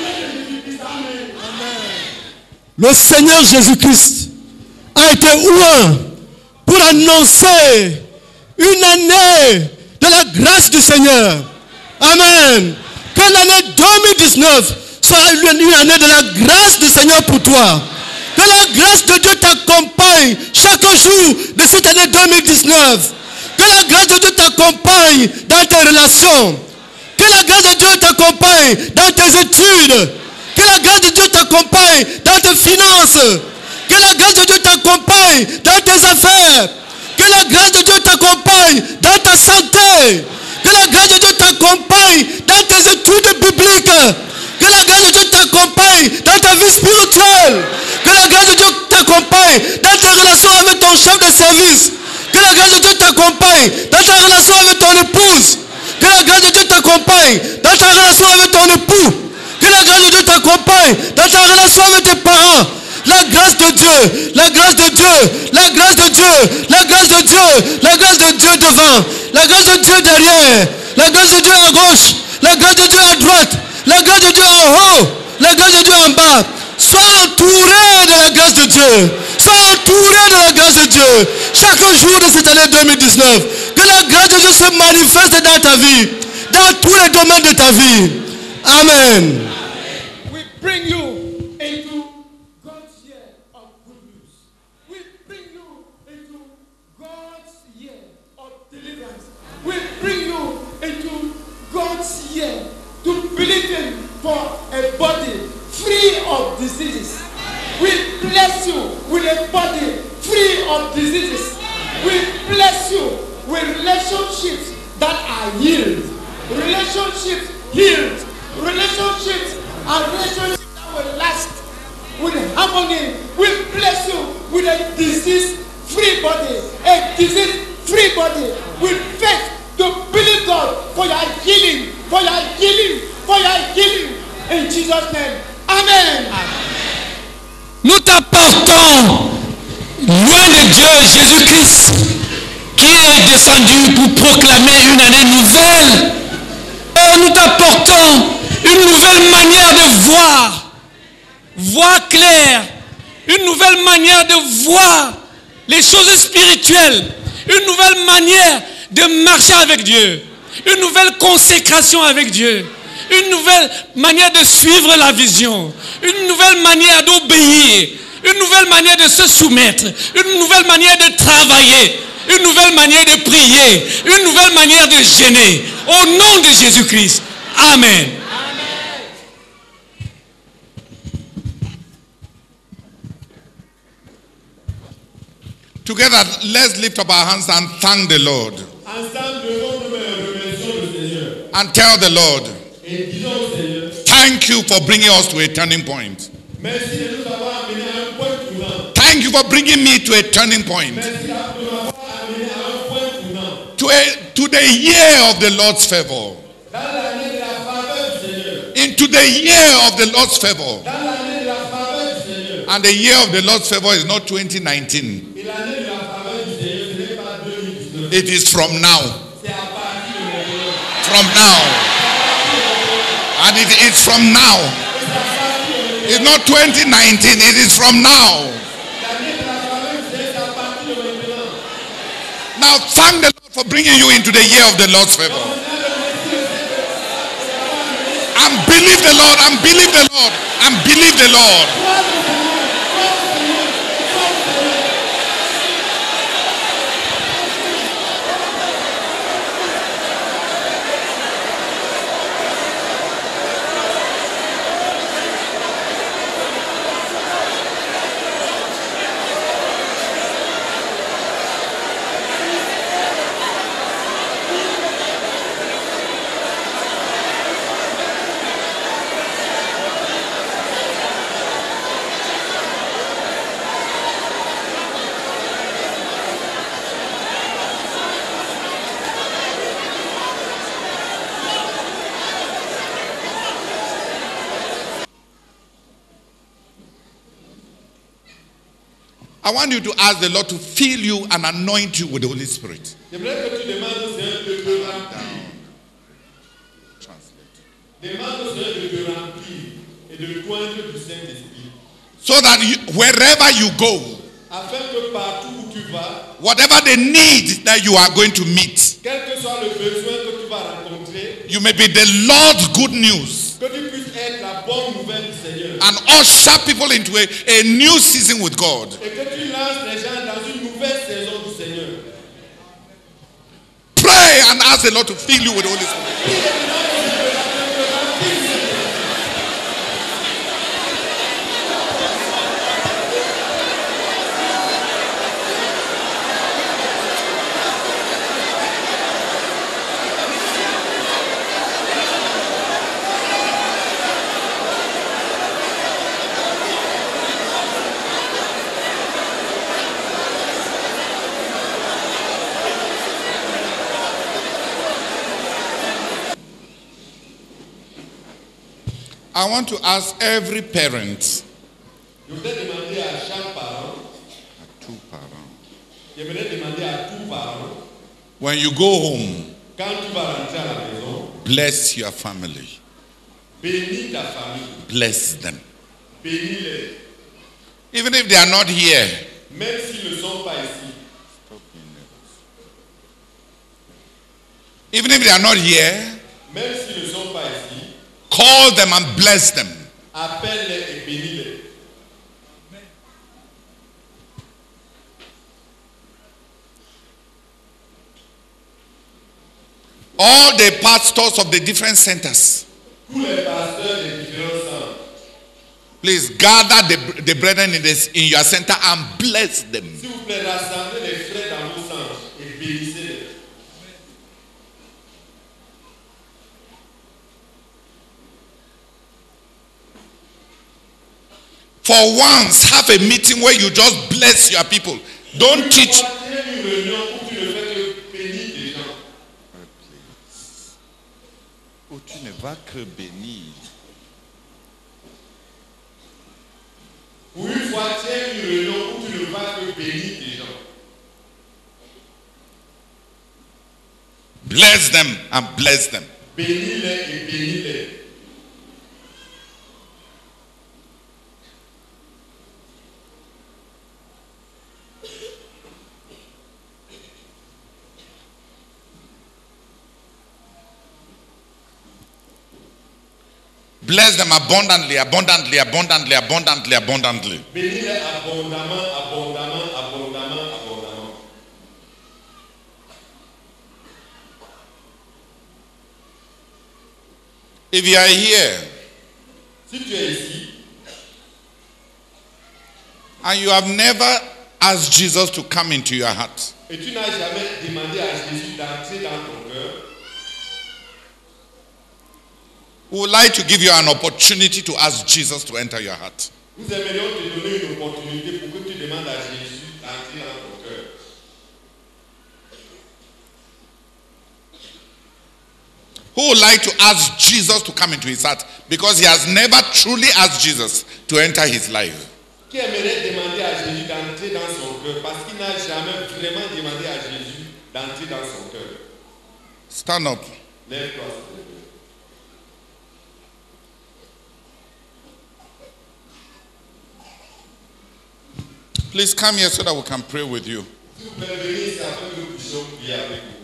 Amen. Amen. Le Seigneur Jésus-Christ a été oint pour annoncer une année de la grâce du Seigneur. Amen. Que l'année deux mille dix-neuf soit une année de la grâce du Seigneur pour toi. Que la grâce de Dieu t'accompagne chaque jour de cette année deux mille dix-neuf. Que la grâce de Dieu t'accompagne dans tes relations. Que la grâce de Dieu t'accompagne dans tes études. Que la grâce de Dieu t'accompagne dans tes finances. Que la grâce de Dieu t'accompagne dans tes affaires. Que la grâce de Dieu t'accompagne dans ta santé. Que la grâce de Dieu t'accompagne dans tes études bibliques. Que la grâce de Dieu t'accompagne dans ta vie spirituelle. Que la grâce de Dieu t'accompagne dans tes relations avec ton chef de service. Que la grâce de Dieu t'accompagne dans ta relation avec ton épouse. Que la grâce de Dieu t'accompagne dans ta relation avec ton époux. Que la grâce de Dieu t'accompagne dans ta relation avec tes parents. La grâce de Dieu, la grâce de Dieu, la grâce de Dieu, la grâce de Dieu, la grâce de Dieu devant, la grâce de Dieu derrière, la grâce de Dieu à gauche, la grâce de Dieu à droite, la grâce de Dieu en haut, la grâce de Dieu en bas. Sois entouré de la grâce de Dieu. Sois entouré de la grâce de Dieu. Chaque jour de cette année deux mille dix-neuf, que la grâce de Dieu se manifeste dans ta vie, dans tous les domaines de ta vie. Amen. We bring you into God's year of good news. We bring you into God's year of deliverance. We bring you into God's year to believe Him for a body free of diseases. We bless you with a body free of diseases. We bless you with relationships that are healed. Relationships healed. Relationships are relationships that will last with harmony. We bless you with a disease-free body. A disease-free body with faith to believe God for your healing, for your healing, for your healing. In Jesus' name. Amen. Nous t'apportons, loin de Dieu, Jésus-Christ, qui est descendu pour proclamer une année nouvelle. Oh, nous t'apportons une nouvelle manière de voir, voir clair, une nouvelle manière de voir les choses spirituelles, une nouvelle manière de marcher avec Dieu, une nouvelle consécration avec Dieu, une nouvelle manière de suivre la vision, une nouvelle manière d'obéir, une nouvelle manière de se soumettre, une nouvelle manière de travailler, une nouvelle manière de prier, une nouvelle manière de gêner. Au nom de Jésus-Christ. Amen. Together, let's lift up our hands and thank the Lord. And tell the Lord, thank you for bringing us to a turning point. Thank you for bringing me to a turning point. To, a, to the year of the Lord's favor. Into the year of the Lord's favor. And the year of the Lord's favor is not twenty nineteen. It is from now. From now. And it is from now. It's not twenty nineteen, it is from now. Now thank the Lord for bringing you into the year of the Lord's favor. And believe the Lord, and believe the Lord, and believe the Lord. I want you to ask the Lord to fill you and anoint you with the Holy Spirit. So that you, wherever you go, whatever the need that you are going to meet, you may be the Lord's good news. And usher people into a, a new season with God. Pray and ask the Lord to fill you with the Holy Spirit. I want to ask every parent J'aimerais demander à tout parent, when you go home, quand tu vas rentrer à la maison, bless your family. bénis ta famille, Bless them. bénis-les. Even if they are not here, Même s'ils ne sont pas ici, even if they are not here, même s'ils ne sont pas ici, call them and bless them. appelle-les et bénis-les. All the pastors of the different centers, Tous les pasteurs des différents centres, please gather the, the brethren in, this, in your center and bless them. s'il vous plaît, rassemblez les frères dans vos centres et bénissez-les. For once, have a meeting where you just bless your people. Don't teach. Tiens une réunion où tu ne fais que bénir des gens. Où tu ne vas que bénir. Pour une fois, tiens une réunion où tu ne vas que bénir des gens. Bless them and bless them. Bénis-les et bénis-les. Bless them abundantly, abundantly, abundantly, abundantly, abundantly. Bénis-les abondamment, abondamment, abondamment, abondamment. If you are here Si tu es ici and you have never asked Jesus to come into your heart, et tu n'as jamais demandé à Jésus d'entrer dans ton cœur, we would like to give you an opportunity to ask Jesus to enter your heart. nous aimerions te donner une opportunité pour que tu demandes à Jésus d'entrer dans ton cœur. Who would like to ask Jesus to come into his heart because he has never truly asked Jesus to enter his life? Qui aimerait demander à Jésus d'entrer dans son cœur parce qu'il n'a jamais vraiment demandé à Jésus d'entrer dans son cœur. Stand up. Lève-toi, s'il te plaît. Please come here so that we can pray with you. S'il vous plaît, venez ici afin que nous puissions prier avec vous.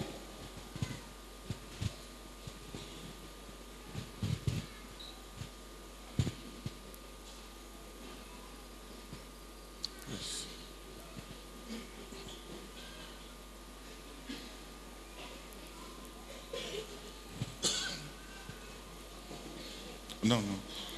No, no.